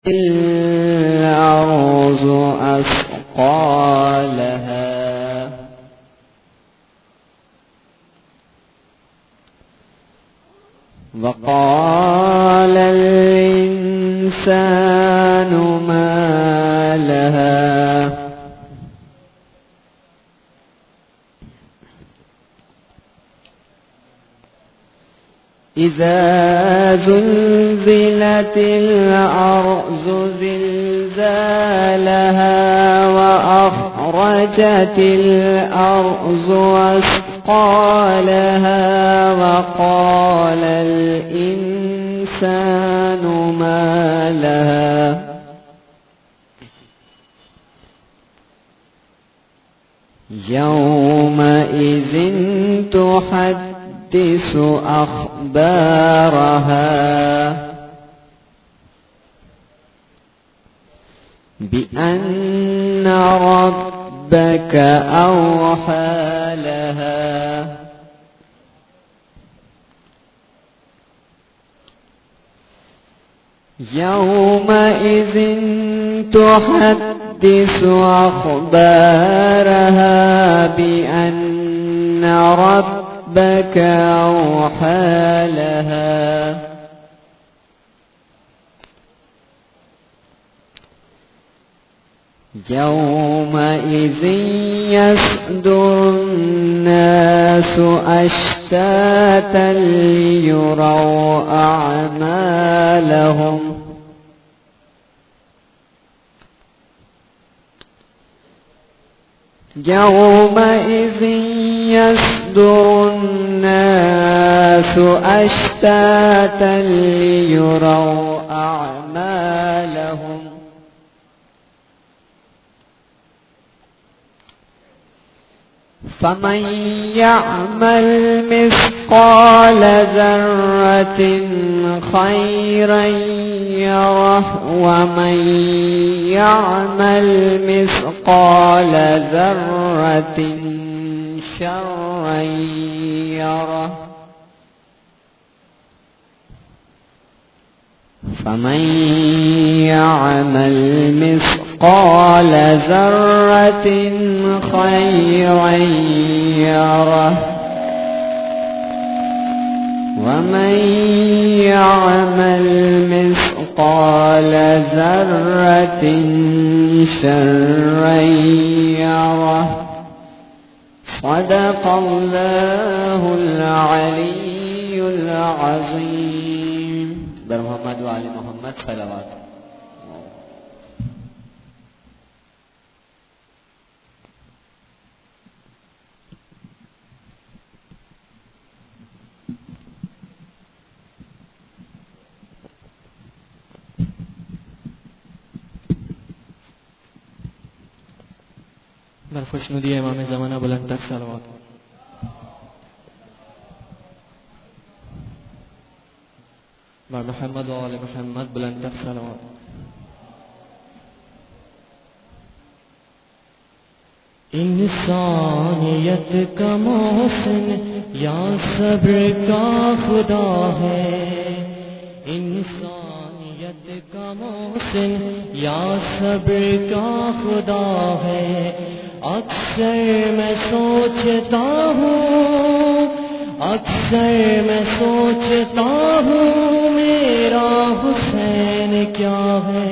الأرض أثقالها وقال الإنسان ما لها إذا زلزلت الأرض زلزالها وأخرجت الأرض أثقالها وقال الإنسان ما لها يومئذ تحدث أخبارها بأن ربك أوحى لها يومئذ تحدث أخبارها بأن ربك أوحى لها يومئذ يصدر الناس أشتاتا ليروا أعمالهم يومئذ يصدر الناس أشتاتا ليروا أعمالهم فمن يعمل مثقال ذرة خيرا يره ومن يعمل مثقال ذرة شرا يره فمن يعمل مثقال ذرة خيرا يره ومن يعمل مثقال ذرة شرا يره صدق الله العلي العظيم بر محمد و آل محمد صلوات. بر خوشنودی امام زمانہ بلند تر صلوات. بر محمد و آل محمد بلند تر صلوات. انسانیت کا محسن یا صبر کا خدا ہے انسانیت کا محسن یا صبر کا خدا ہے اکثر میں سوچتا ہوں میرا حسین کیا ہے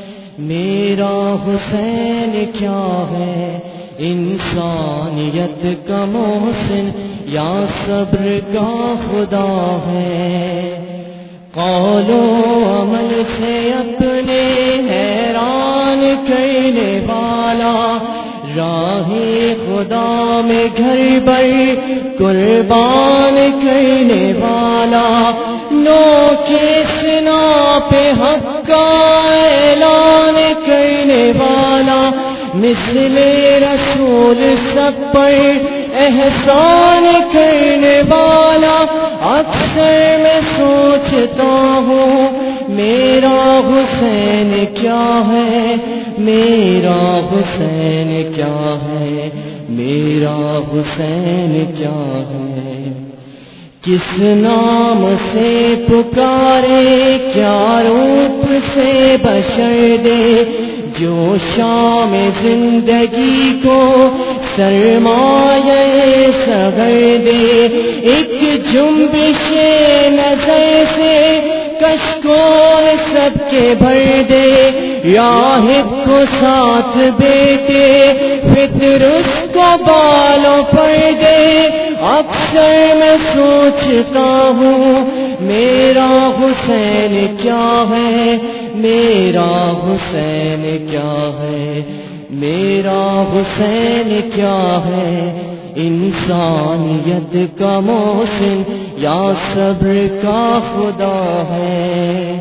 کیا ہے انسانیت کا محسن یا صبر کا خدا ہے قول و عمل سے اپنے حیران کرنے والا راہ خدا میں گھر بر قربان کرنے والا نو کے سنا پہ حق کا اعلان کرنے والا مثل رسول سب پر احسان کرنے والا اکثر میں سوچتا ہوں میرا حسین کیا ہے میرا حسین کیا ہے کس نام سے پکارے کیا روپ سے بشر دے جو شام زندگی کو سرمایہ صغر دے ایک جنبش نظر سے کشکول سب کے بھر دے راہب کو ساتھ بیٹے فطر اس کو بالوں پر دے اکثر میں سوچتا ہوں میرا حسین کیا ہے میرا حسین کیا ہے میرا حسین کیا ہے انسانیت کا محسن یا صبر کا خدا ہے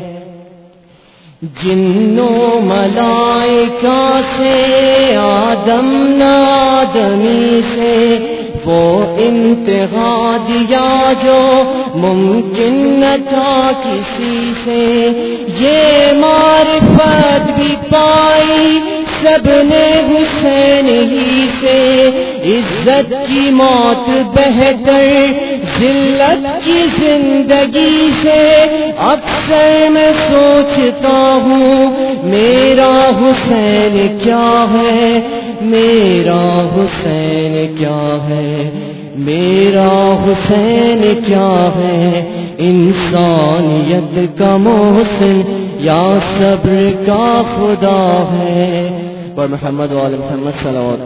جنوں ملائکہ سے آدم نادمی سے وہ انتہا دیا جو ممکن نہ تھا کسی سے یہ معرفت بھی پائی سب نے حسین ہی سے عزت کی موت بہتر ذلت کی زندگی سے اکثر میں سوچتا ہوں میرا حسین کیا ہے میرا حسین کیا ہے میرا حسین کیا ہے انسانیت کا محسن یا صبر کا خدا ہے اور محمد و آل محمد صلوات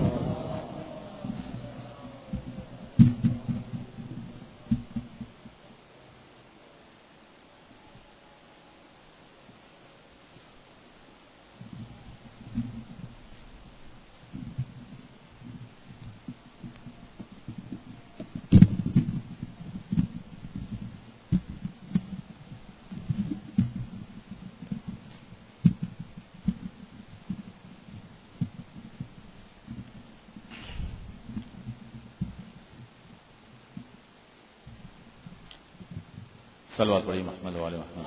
صلوات پڑھی محمد والے محمد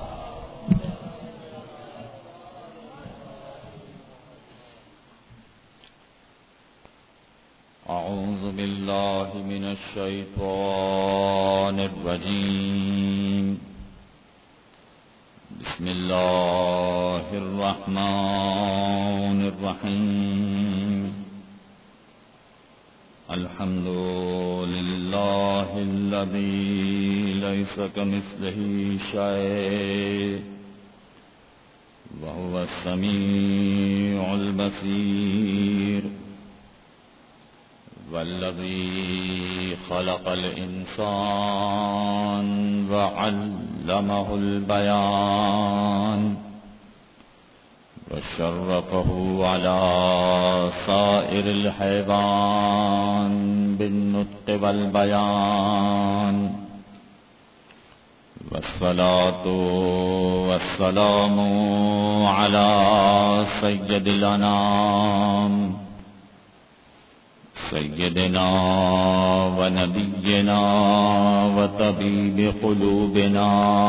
اعوذ باللہ من الشیطان الرجیم بسم اللہ الرحمن الرحیم الحمد للہ الذی لیس کمثلہ شیء وهو السمیع البصیر والذی خلق الانسان وعلمہ البیان وشرفه على سائر الحيوان بالنطق والبيان والصلاة والسلام على سيد الأنام سيدنا ونبينا وطبيب قلوبنا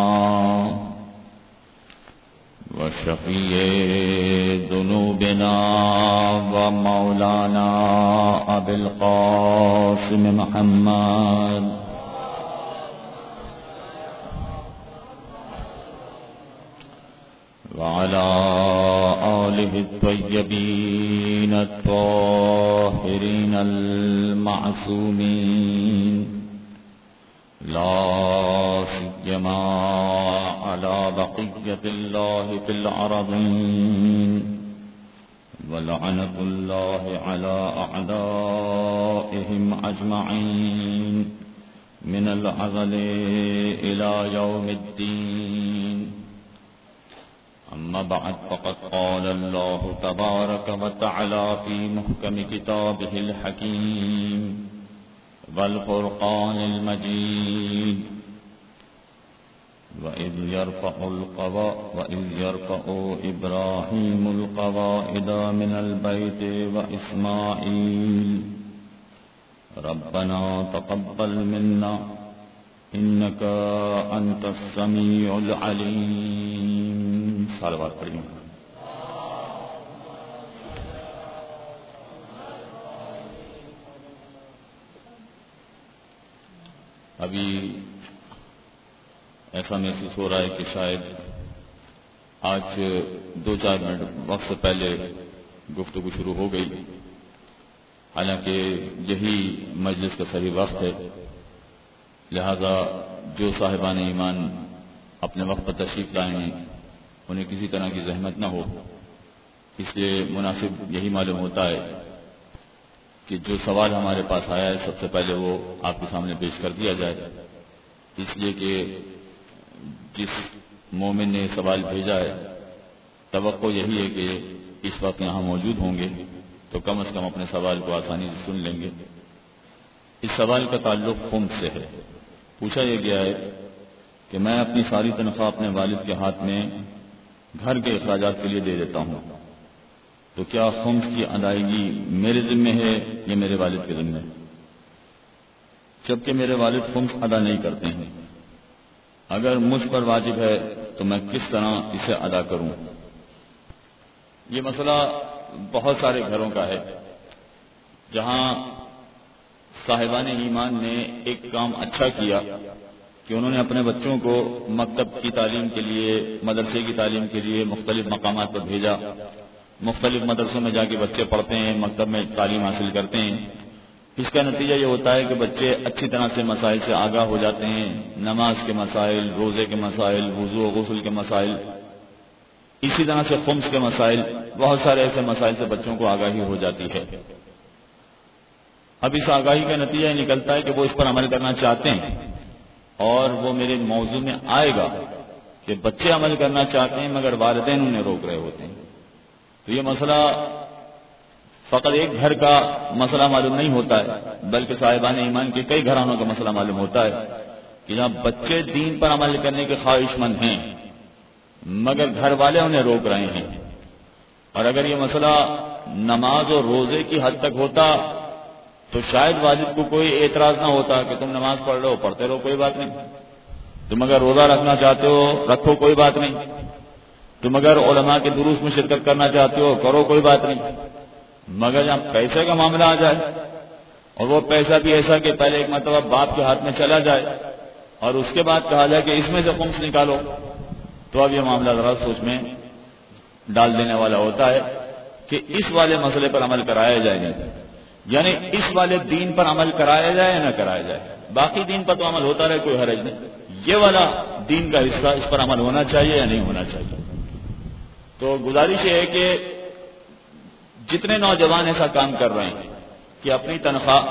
وشفيع ذنوبنا ومولانا أبي القاسم محمد وعلى آله الطيبين الطاهرين المعصومين لا سيما على بقية الله في الأرضين ولعنة الله على أعدائهم أجمعين من الأزل إلى يوم الدين أما بعد فقد قال الله تبارك وتعالى في محكم كتابه الحكيم والفرقان المجيد وإذ يرفع إبراهيم القواعد من البيت وإسماعيل ربنا تقبل منا إنك أنت السميع العليم صلوات پڑھیں ابھی ایسا محسوس ہو رہا ہے کہ شاید آج 2-4 منٹ وقت سے پہلے گفتگو شروع ہو گئی، حالانکہ یہی مجلس کا صحیح وقت ہے، لہذا جو صاحبان ایمان اپنے وقت پر تشریف لائے ہیں انہیں کسی طرح کی زحمت نہ ہو، اس لیے مناسب یہی معلوم ہوتا ہے کہ جو سوال ہمارے پاس آیا ہے سب سے پہلے وہ آپ کے سامنے پیش کر دیا جائے، اس لیے کہ جس مومن نے سوال بھیجا ہے توقع یہی ہے کہ اس وقت یہاں موجود ہوں گے تو کم از کم اپنے سوال کو آسانی سے سن لیں گے۔ اس سوال کا تعلق خمس سے ہے۔ پوچھا یہ گیا ہے کہ میں اپنی ساری تنخواہ اپنے والد کے ہاتھ میں گھر کے اخراجات کے لیے دے دیتا ہوں، تو کیا خمس کی ادائیگی میرے ذمہ ہے یا میرے والد کے ذمہ ہے؟ جبکہ میرے والد خمس ادا نہیں کرتے ہیں، اگر مجھ پر واجب ہے تو میں کس طرح اسے ادا کروں؟ یہ مسئلہ بہت سارے گھروں کا ہے جہاں صاحبان ایمان نے ایک کام اچھا کیا کہ انہوں نے اپنے بچوں کو مکتب کی تعلیم کے لیے، مدرسے کی تعلیم کے لیے مختلف مقامات پر بھیجا، مختلف مدرسوں میں جا کے بچے پڑھتے ہیں، مکتب میں تعلیم حاصل کرتے ہیں۔ اس کا نتیجہ یہ ہوتا ہے کہ بچے اچھی طرح سے مسائل سے آگاہ ہو جاتے ہیں، نماز کے مسائل، روزے کے مسائل، وضو و غسل کے مسائل، اسی طرح سے خمس کے مسائل، بہت سارے ایسے مسائل سے بچوں کو آگاہی ہو جاتی ہے۔ اب اس آگاہی کا نتیجہ یہ نکلتا ہے کہ وہ اس پر عمل کرنا چاہتے ہیں، اور وہ میرے موضوع میں آئے گا کہ بچے عمل کرنا چاہتے ہیں مگر والدین انہیں روک رہے ہوتے ہیں۔ تو یہ مسئلہ فقط ایک گھر کا مسئلہ معلوم نہیں ہوتا ہے، بلکہ صاحبان ایمان کے کئی گھرانوں کا مسئلہ معلوم ہوتا ہے کہ جہاں بچے دین پر عمل کرنے کے خواہش مند ہیں مگر گھر والے انہیں روک رہے ہیں۔ اور اگر یہ مسئلہ نماز اور روزے کی حد تک ہوتا تو شاید والد کو کوئی اعتراض نہ ہوتا کہ تم نماز پڑھ رہے ہو، پڑھتے رہو، کوئی بات نہیں، تم اگر روزہ رکھنا چاہتے ہو رکھو، کوئی بات نہیں، تم اگر علماء کے دروس میں شرکت کرنا چاہتے ہو کرو، کوئی بات نہیں، مگر جہاں پیسے کا معاملہ آ جائے اور وہ پیسہ بھی ایسا کہ پہلے ایک مرتبہ باپ کے ہاتھ میں چلا جائے اور اس کے بعد کہا جائے کہ اس میں سے خمس نکالو، تو اب یہ معاملہ ذرا سوچ میں ڈال دینے والا ہوتا ہے کہ اس والے مسئلے پر عمل کرایا جائے گا، یعنی اس والے دین پر عمل کرایا جائے یا نہ کرایا جائے، باقی دین پر تو عمل ہوتا رہے، کوئی حرج نہیں، یہ والا دین کا حصہ اس پر عمل ہونا چاہیے یا نہیں ہونا چاہیے۔ تو گزارش یہ ہے کہ جتنے نوجوان ایسا کام کر رہے ہیں کہ اپنی تنخواہ،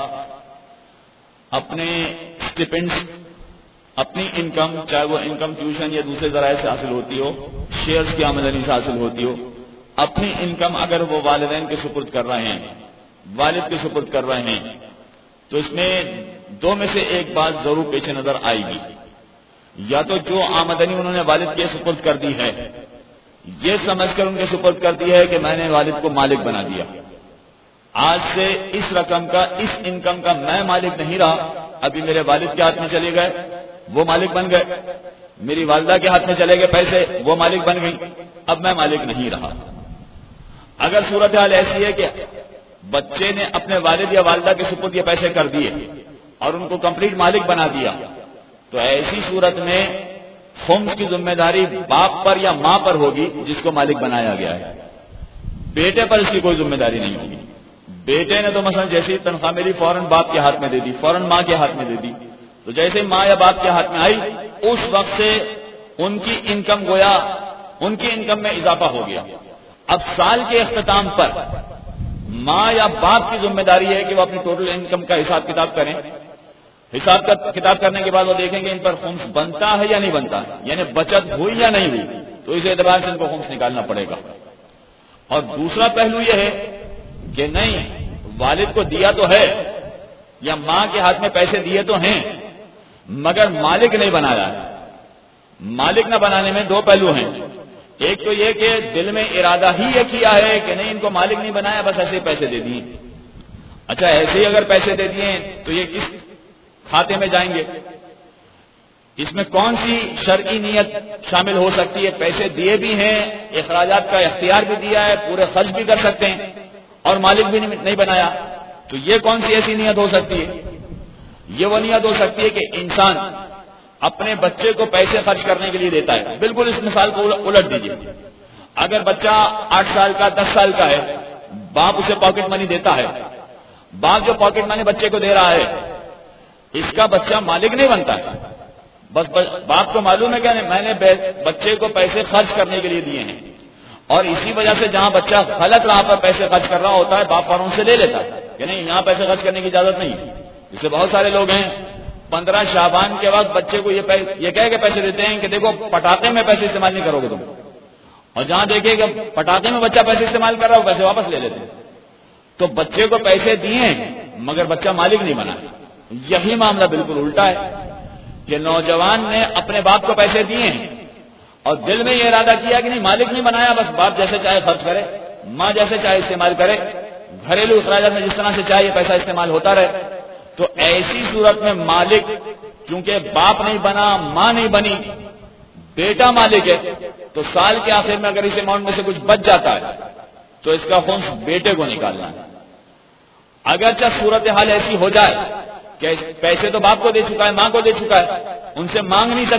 اپنے اسٹیپنڈس، اپنی انکم، چاہے وہ انکم ٹیوشن یا دوسرے ذرائع سے حاصل ہوتی ہو، شیئرز کی آمدنی سے حاصل ہوتی ہو، اپنی انکم اگر وہ والدین کے سپرد کر رہے ہیں، والد کے سپرد کر رہے ہیں، تو اس میں دو میں سے ایک بات ضرور پیش نظر آئے گی، یا تو جو آمدنی انہوں نے والد کے سپرد کر دی ہے یہ سمجھ کر ان کے سپرد کر دیا ہے کہ میں نے والد کو مالک بنا دیا، آج سے اس رقم کا، اس انکم کا میں مالک نہیں رہا، ابھی میرے والد کے ہاتھ میں چلے گئے، وہ مالک بن گئے، میری والدہ کے ہاتھ میں چلے گئے پیسے، وہ مالک بن گئی، اب میں مالک نہیں رہا۔ اگر صورتحال ایسی ہے کہ بچے نے اپنے والد یا والدہ کے سپرد یہ پیسے کر دیے اور ان کو کمپلیٹ مالک بنا دیا، تو ایسی صورت میں خمس کی ذمہ داری باپ پر یا ماں پر ہوگی جس کو مالک بنایا گیا ہے، بیٹے پر اس کی کوئی ذمہ داری نہیں ہوگی۔ بیٹے نے تو مثلا جیسی تنخواہ میری فوراً باپ کے ہاتھ میں دے دی، فوراً ماں کے ہاتھ میں دے دی، تو جیسے ماں یا باپ کے ہاتھ میں آئی اس وقت سے ان کی انکم گویا ان کی انکم میں اضافہ ہو گیا۔ اب سال کے اختتام پر ماں یا باپ کی ذمہ داری ہے کہ وہ اپنی ٹوٹل انکم کا حساب کتاب کریں، حساب کتاب کرنے کے بعد وہ دیکھیں گے ان پر خمس بنتا ہے یا نہیں بنتا، یعنی بچت ہوئی یا نہیں ہوئی، تو اس اعتبار سے ان کو خمس نکالنا پڑے گا۔ اور دوسرا پہلو یہ ہے کہ نہیں، والد کو دیا تو ہے یا ماں کے ہاتھ میں پیسے دیے تو ہیں مگر مالک نہیں بنایا ہے۔ مالک نہ بنانے میں دو پہلو ہیں، ایک تو یہ کہ دل میں ارادہ ہی یہ کیا ہے کہ نہیں ان کو مالک نہیں بنایا، بس ایسے پیسے دے دیے۔ اچھا ایسے ہی اگر پیسے دے دیے تو یہ کس کھاتے میں جائیں گے؟ اس میں کون سی شرعی نیت شامل ہو سکتی ہے؟ پیسے دیے بھی ہیں، اخراجات کا اختیار بھی دیا ہے، پورے خرچ بھی کر سکتے ہیں اور مالک بھی نہیں بنایا، تو یہ کون سی ایسی نیت ہو سکتی ہے؟ یہ وہ نیت ہو سکتی ہے کہ انسان اپنے بچے کو پیسے خرچ کرنے کے لیے دیتا ہے. بالکل اس مثال کو الٹ دیجیے. اگر بچہ 8 سال کا 10 سال کا ہے, باپ اسے پاکٹ منی دیتا ہے. باپ جو پاکٹ منی بچے کو دے رہا ہے, اس کا بچہ مالک نہیں بنتا ہے. بس باپ کو معلوم ہے کہ میں نے بچے کو پیسے خرچ کرنے کے لیے دیے ہیں, اور اسی وجہ سے جہاں بچہ غلط راہ پر پیسے خرچ کر رہا ہوتا ہے باپ فوراً سے لے لیتا ہے کہ نہیں یہاں پیسے خرچ کرنے کی اجازت نہیں. جسے بہت سارے لوگ ہیں 15 شعبان کے وقت بچے کو یہ کہہ کے پیسے دیتے ہیں کہ دیکھو پٹاخے میں پیسے استعمال نہیں کرو گے تم, اور جہاں دیکھے کہ پٹاخے میں بچہ پیسے استعمال کر رہا ہو پیسے واپس لے لیتے ہیں. تو بچے کو پیسے دیے مگر بچہ مالک نہیں بنا. یہی معاملہ بالکل الٹا ہے کہ نوجوان نے اپنے باپ کو پیسے دیے اور دل میں یہ ارادہ کیا کہ نہیں مالک نہیں بنایا, بس باپ جیسے چاہے خرچ کرے, ماں جیسے چاہے استعمال کرے, گھریلو اخراجات میں جس طرح سے چاہے پیسہ استعمال ہوتا رہے. تو ایسی صورت میں مالک کیونکہ باپ نہیں بنا, ماں نہیں بنی, بیٹا مالک ہے, تو سال کے آخر میں اگر اس اماؤنٹ میں سے کچھ بچ جاتا ہے تو اس کا خمس بیٹے کو نکالنا ہے. اگرچہ صورتحال ایسی ہو جائے کہ پیسے تو باپ کو دے چکا ہے, ماں کو دے چکا ہے, ان سے مانگ نہیں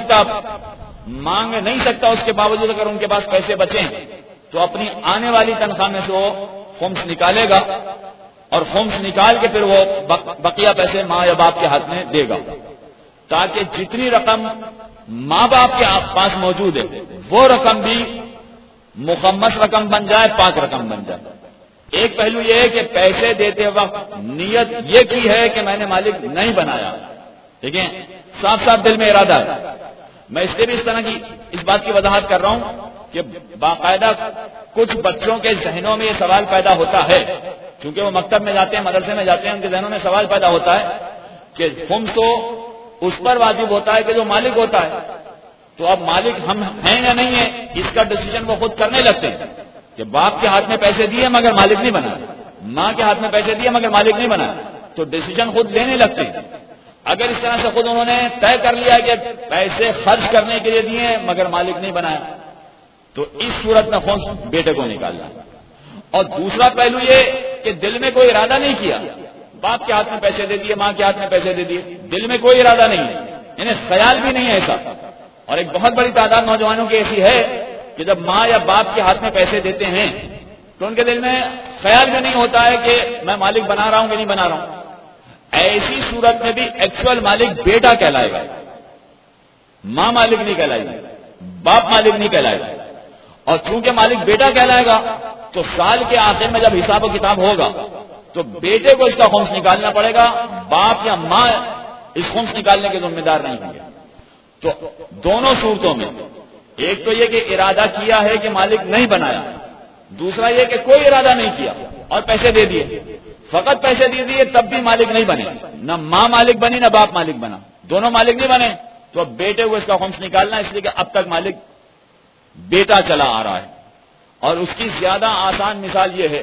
سکتا, اس کے باوجود اگر ان کے پاس پیسے بچیں تو اپنی آنے والی تنخواہ میں سے وہ خمس نکالے گا, اور خمس نکال کے پھر وہ بقیہ پیسے ماں یا باپ کے ہاتھ میں دے گا, تاکہ جتنی رقم ماں باپ کے پاس موجود ہے وہ رقم بھی مخمس رقم بن جائے, پاک رقم بن جائے. ایک پہلو یہ ہے کہ پیسے دیتے وقت نیت یہ کی ہے کہ میں نے مالک نہیں بنایا, ٹھیک ہے, صاف صاف دل میں ارادہ ہے. میں اس لیے بھی اس طرح کی اس بات کی وضاحت کر رہا ہوں کہ باقاعدہ کچھ بچوں کے ذہنوں میں یہ سوال پیدا ہوتا ہے, کیونکہ وہ مکتب میں جاتے ہیں, مدرسے میں جاتے ہیں, ان کے ذہنوں میں سوال پیدا ہوتا ہے کہ خمس تو اس پر واجب ہوتا ہے کہ جو مالک ہوتا ہے, تو اب مالک ہم ہیں یا نہیں ہیں اس کا ڈیسیژن وہ خود کرنے لگتے ہیں کہ باپ کے ہاتھ میں پیسے دیے مگر مالک نہیں بنا, ماں کے ہاتھ میں پیسے دیے مگر مالک نہیں بنا, تو ڈیسیژن خود لینے لگتے ہیں. اگر اس طرح سے خود انہوں نے طے کر لیا کہ پیسے خرچ کرنے کے لیے دیے مگر مالک نہیں بنایا, تو اس صورت میں خمس بیٹے کو نکالنا. اور دوسرا پہلو یہ کہ دل میں کوئی ارادہ نہیں کیا, باپ کے ہاتھ میں پیسے دے دیے, ماں کے ہاتھ میں پیسے دے دیے, دل میں کوئی ارادہ نہیں ہے, یعنی خیال بھی نہیں ہے ایسا. اور ایک بہت بڑی تعداد نوجوانوں کی ایسی ہے کہ جب ماں یا باپ کے ہاتھ میں پیسے دیتے ہیں تو ان کے دل میں خیال بھی نہیں ہوتا ہے کہ میں مالک بنا رہا ہوں کہ نہیں بنا رہا ہوں. ایسی صورت میں بھی ایکچوئل مالک بیٹا کہلائے گا, ماں مالک نہیں کہلائے گی, باپ مالک نہیں کہلائے گا. اور چونکہ مالک بیٹا کہلائے گا تو سال کے آخر میں جب حساب و کتاب ہوگا تو بیٹے کو اس کا خمس نکالنا پڑے گا, باپ یا ماں اس خمس نکالنے کے ذمہ دار نہیں ہوں گے. تو دونوں صورتوں میں ایک تو یہ کہ ارادہ کیا ہے کہ مالک نہیں بنایا, دوسرا یہ کہ کوئی ارادہ نہیں کیا اور پیسے دے دیے, فقط پیسے دے دیے تب بھی مالک نہیں بنے, نہ ماں مالک بنی نہ باپ مالک بنا, دونوں مالک نہیں بنے, تو اب بیٹے کو اس کا خمس نکالنا, اس لیے کہ اب تک مالک بیٹا چلا آ رہا ہے. اور اس کی زیادہ آسان مثال یہ ہے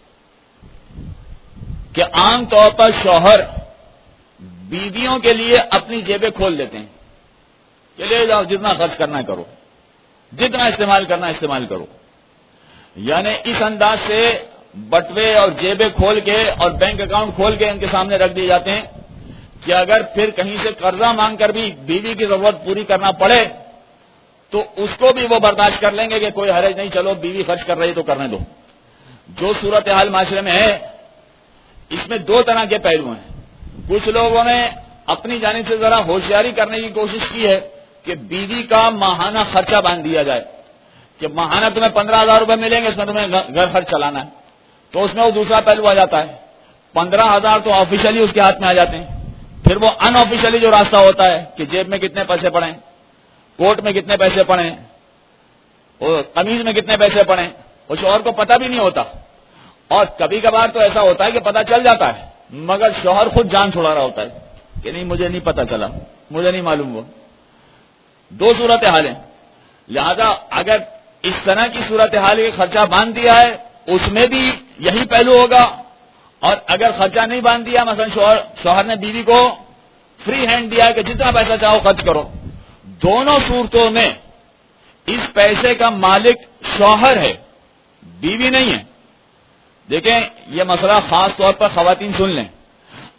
کہ عام طور پر شوہر بیویوں کے لیے اپنی جیبیں کھول دیتے ہیں کہ لے جاؤ جتنا خرچ کرنا ہے کرو, جتنا استعمال کرنا ہے استعمال کرو. یعنی اس انداز سے بٹوے اور جیبیں کھول کے اور بینک اکاؤنٹ کھول کے ان کے سامنے رکھ دیے جاتے ہیں کہ اگر پھر کہیں سے قرضہ مانگ کر بھی بیوی کی ضرورت پوری کرنا پڑے تو اس کو بھی وہ برداشت کر لیں گے کہ کوئی حرج نہیں, چلو بیوی خرچ کر رہی تو کرنے دو. جو صورتحال معاشرے میں ہے اس میں دو طرح کے پہلو ہیں. کچھ لوگوں نے اپنی جانب سے ذرا ہوشیاری کرنے کی کوشش کی ہے کہ بیوی کا ماہانہ خرچہ باندھ دیا جائے کہ ماہانہ تمہیں 15,000 روپے ملیں گے, اس میں تمہیں گھر خرچ چلانا ہے. تو اس میں وہ دوسرا پہلو آ جاتا ہے. 15,000 تو آفیشلی اس کے ہاتھ میں آ جاتے ہیں, پھر وہ ان آفیشلی جو راستہ ہوتا ہے کہ جیب میں کتنے پیسے پڑیں, کوٹ میں کتنے پیسے پڑیں, اور قمیض میں کتنے پیسے پڑیں, وہ شوہر کو پتہ بھی نہیں ہوتا. اور کبھی کبھار تو ایسا ہوتا ہے کہ پتہ چل جاتا ہے مگر شوہر خود جان چھڑا رہا ہوتا ہے کہ نہیں مجھے نہیں پتہ چلا, مجھے نہیں معلوم. وہ دو صورتحال ہیں. لہذا اگر اس طرح کی صورتحال کے خرچہ باندھ دیا ہے اس میں بھی یہی پہلو ہوگا, اور اگر خرچہ نہیں باندھ دیا, مثلا شوہر نے بیوی کو فری ہینڈ دیا ہے کہ جتنا پیسہ چاہو خرچ کرو, دونوں صورتوں میں اس پیسے کا مالک شوہر ہے, بیوی نہیں ہے. دیکھیں یہ مسئلہ خاص طور پر خواتین سن لیں.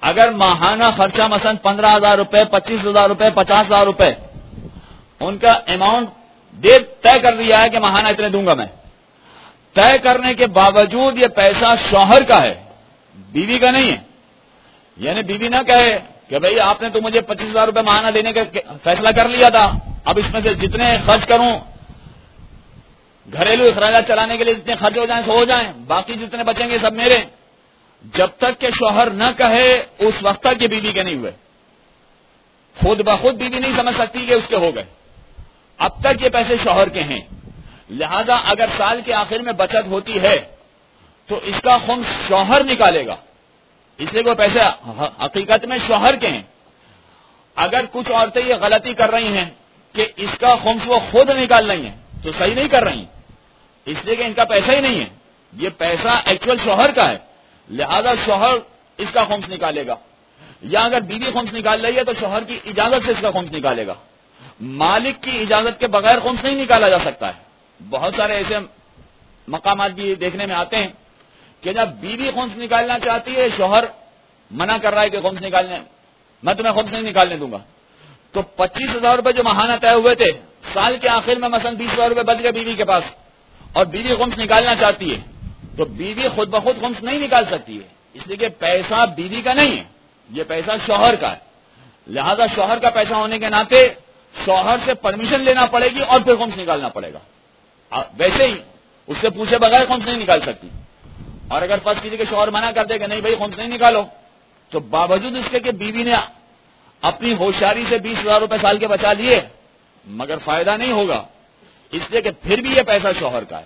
اگر ماہانہ خرچہ مثلا 15,000 روپے، 25,000 روپے، 50,000 روپے ان کا اماؤنٹ طے کر دیا ہے کہ ماہانہ اتنے دوں گا میں، طے کرنے کے باوجود یہ پیسہ شوہر کا ہے، بیوی کا نہیں ہے. یعنی بیوی نہ کہے کہ بھئی آپ نے تو مجھے 25,000 روپے ماہانہ دینے کا فیصلہ کر لیا تھا، اب اس میں سے جتنے خرچ کروں گھریلو اخراجات چلانے کے لیے جتنے خرچ ہو جائیں سو ہو جائیں، باقی جتنے بچیں گے سب میرے. جب تک کہ شوہر نہ کہے اس وقت تک یہ بیوی کے نہیں ہوئے. خود بخود بیوی نہیں سمجھ سکتی کہ اس کے ہو گئے، اب تک یہ پیسے شوہر کے ہیں. لہذا اگر سال کے آخر میں بچت ہوتی ہے تو اس کا خمس شوہر نکالے گا، اس لیے وہ پیسے حقیقت میں شوہر کے ہیں. اگر کچھ عورتیں یہ غلطی کر رہی ہیں کہ اس کا خمس وہ خود نکال رہی ہیں تو صحیح نہیں کر رہی ہیں، اس لیے کہ ان کا پیسہ ہی نہیں ہے، یہ پیسہ ایکچوئل شوہر کا ہے، لہذا شوہر اس کا خمس نکالے گا. یا اگر بیوی خمس نکال رہی ہے تو شوہر کی اجازت سے اس کا خمس نکالے گا. مالک کی اجازت کے بغیر خمس نہیں نکالا جا سکتا ہے. بہت سارے ایسے مقامات بھی دیکھنے میں آتے ہیں کہ جب بیوی خمس نکالنا چاہتی ہے، شوہر منع کر رہا ہے کہ خمس نکالنے، میں تمہیں خمس نہیں نکالنے دوں گا، تو 25,000 روپے جو ماہانہ طے ہوئے تھے، سال کے آخر میں مثلا 20,000 روپے بچ گئے بیوی کے پاس اور بیوی خمس نکالنا چاہتی ہے، تو بیوی خود بخود خمس نہیں نکال سکتی ہے، اس لیے کہ پیسہ بیوی کا نہیں ہے، یہ پیسہ شوہر کا ہے. لہذا شوہر کا پیسہ ہونے کے ناطے شوہر سے پرمیشن لینا پڑے گی اور پھر خمس نکالنا پڑے گا. ویسے ہی اس سے پوچھے بغیر خمس نہیں نکال سکتی. اور اگر فرض کیجیے کہ شوہر منع کر دے کہ نہیں بھائی خمس نہیں نکالو، تو باوجود اس کے کہ بیوی نے اپنی ہوشیاری سے 20,000 روپے سال کے بچا لیے مگر فائدہ نہیں ہوگا، اس لیے کہ پھر بھی یہ پیسہ شوہر کا ہے.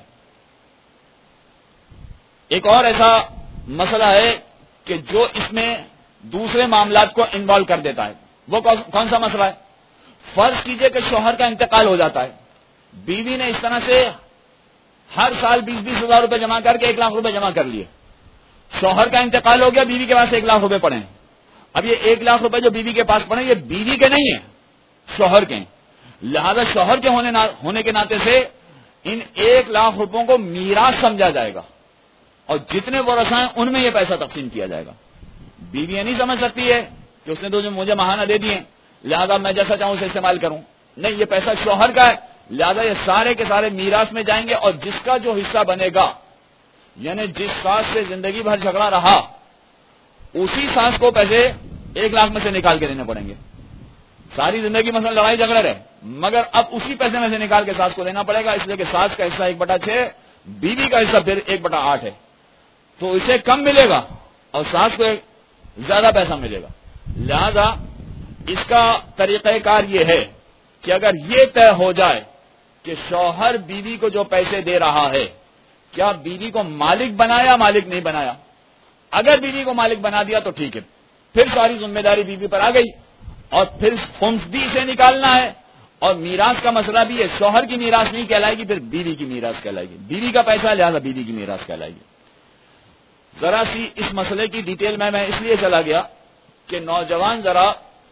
ایک اور ایسا مسئلہ ہے کہ جو اس میں دوسرے معاملات کو انوالو کر دیتا ہے. وہ کون سا مسئلہ ہے؟ فرض کیجئے کہ شوہر کا انتقال ہو جاتا ہے، بیوی نے اس طرح سے ہر سال 20,000 روپے جمع کر کے 1,00,000 روپے جمع کر لیے. شوہر کا انتقال ہو گیا، بیوی کے پاس 1,00,000 روپے پڑے ہیں. اب یہ 1,00,000 روپے جو بیوی کے پاس پڑے یہ بیوی کے نہیں ہیں، شوہر کے ہیں. لہذا شوہر کے ہونے کے ناطے سے ان 1,00,000 روپوں کو میراث سمجھا جائے گا اور جتنے ورثہ ہیں ان میں یہ پیسہ تقسیم کیا جائے گا. بیوی یہ نہیں سمجھ سکتی ہے کہ اس نے تو مجھے ماہانہ دے دیے لہذا میں جیسا چاہوں اسے استعمال کروں. نہیں، یہ پیسہ شوہر کا ہے، لہذا یہ سارے کے سارے میراث میں جائیں گے اور جس کا جو حصہ بنے گا، یعنی جس ساس سے زندگی بھر جھگڑا رہا اسی ساس کو پیسے 1,00,000 میں سے نکال کے دینے پڑیں گے. ساری زندگی مثلا لڑائی جھگڑے رہے مگر اب اسی پیسے میں سے نکال کے ساس کو دینا پڑے گا، اس لیے کہ ساس کا حصہ 1/6، بیوی کا حصہ پھر 1/8 ہے، تو اسے کم ملے گا اور ساس کو زیادہ پیسہ ملے گا. لہذا اس کا طریقہ کار یہ ہے کہ اگر یہ طے ہو جائے کہ شوہر بیوی کو جو پیسے دے رہا ہے کیا بیوی کو مالک بنایا مالک نہیں بنایا. اگر بیوی کو مالک بنا دیا تو ٹھیک ہے، پھر ساری ذمہ داری بیوی پر آ گئی اور پھر خمس بھی اسے نکالنا ہے اور میراث کا مسئلہ بھی ہے. شوہر کی میراث نہیں کہلائے گی، پھر بیوی کی میراث کہلائے گی. بیوی کا پیسہ لہذا بیوی کی میراث کہلائے گی. ذرا سی اس مسئلے کی ڈیٹیل میں اس لیے چلا گیا کہ نوجوان ذرا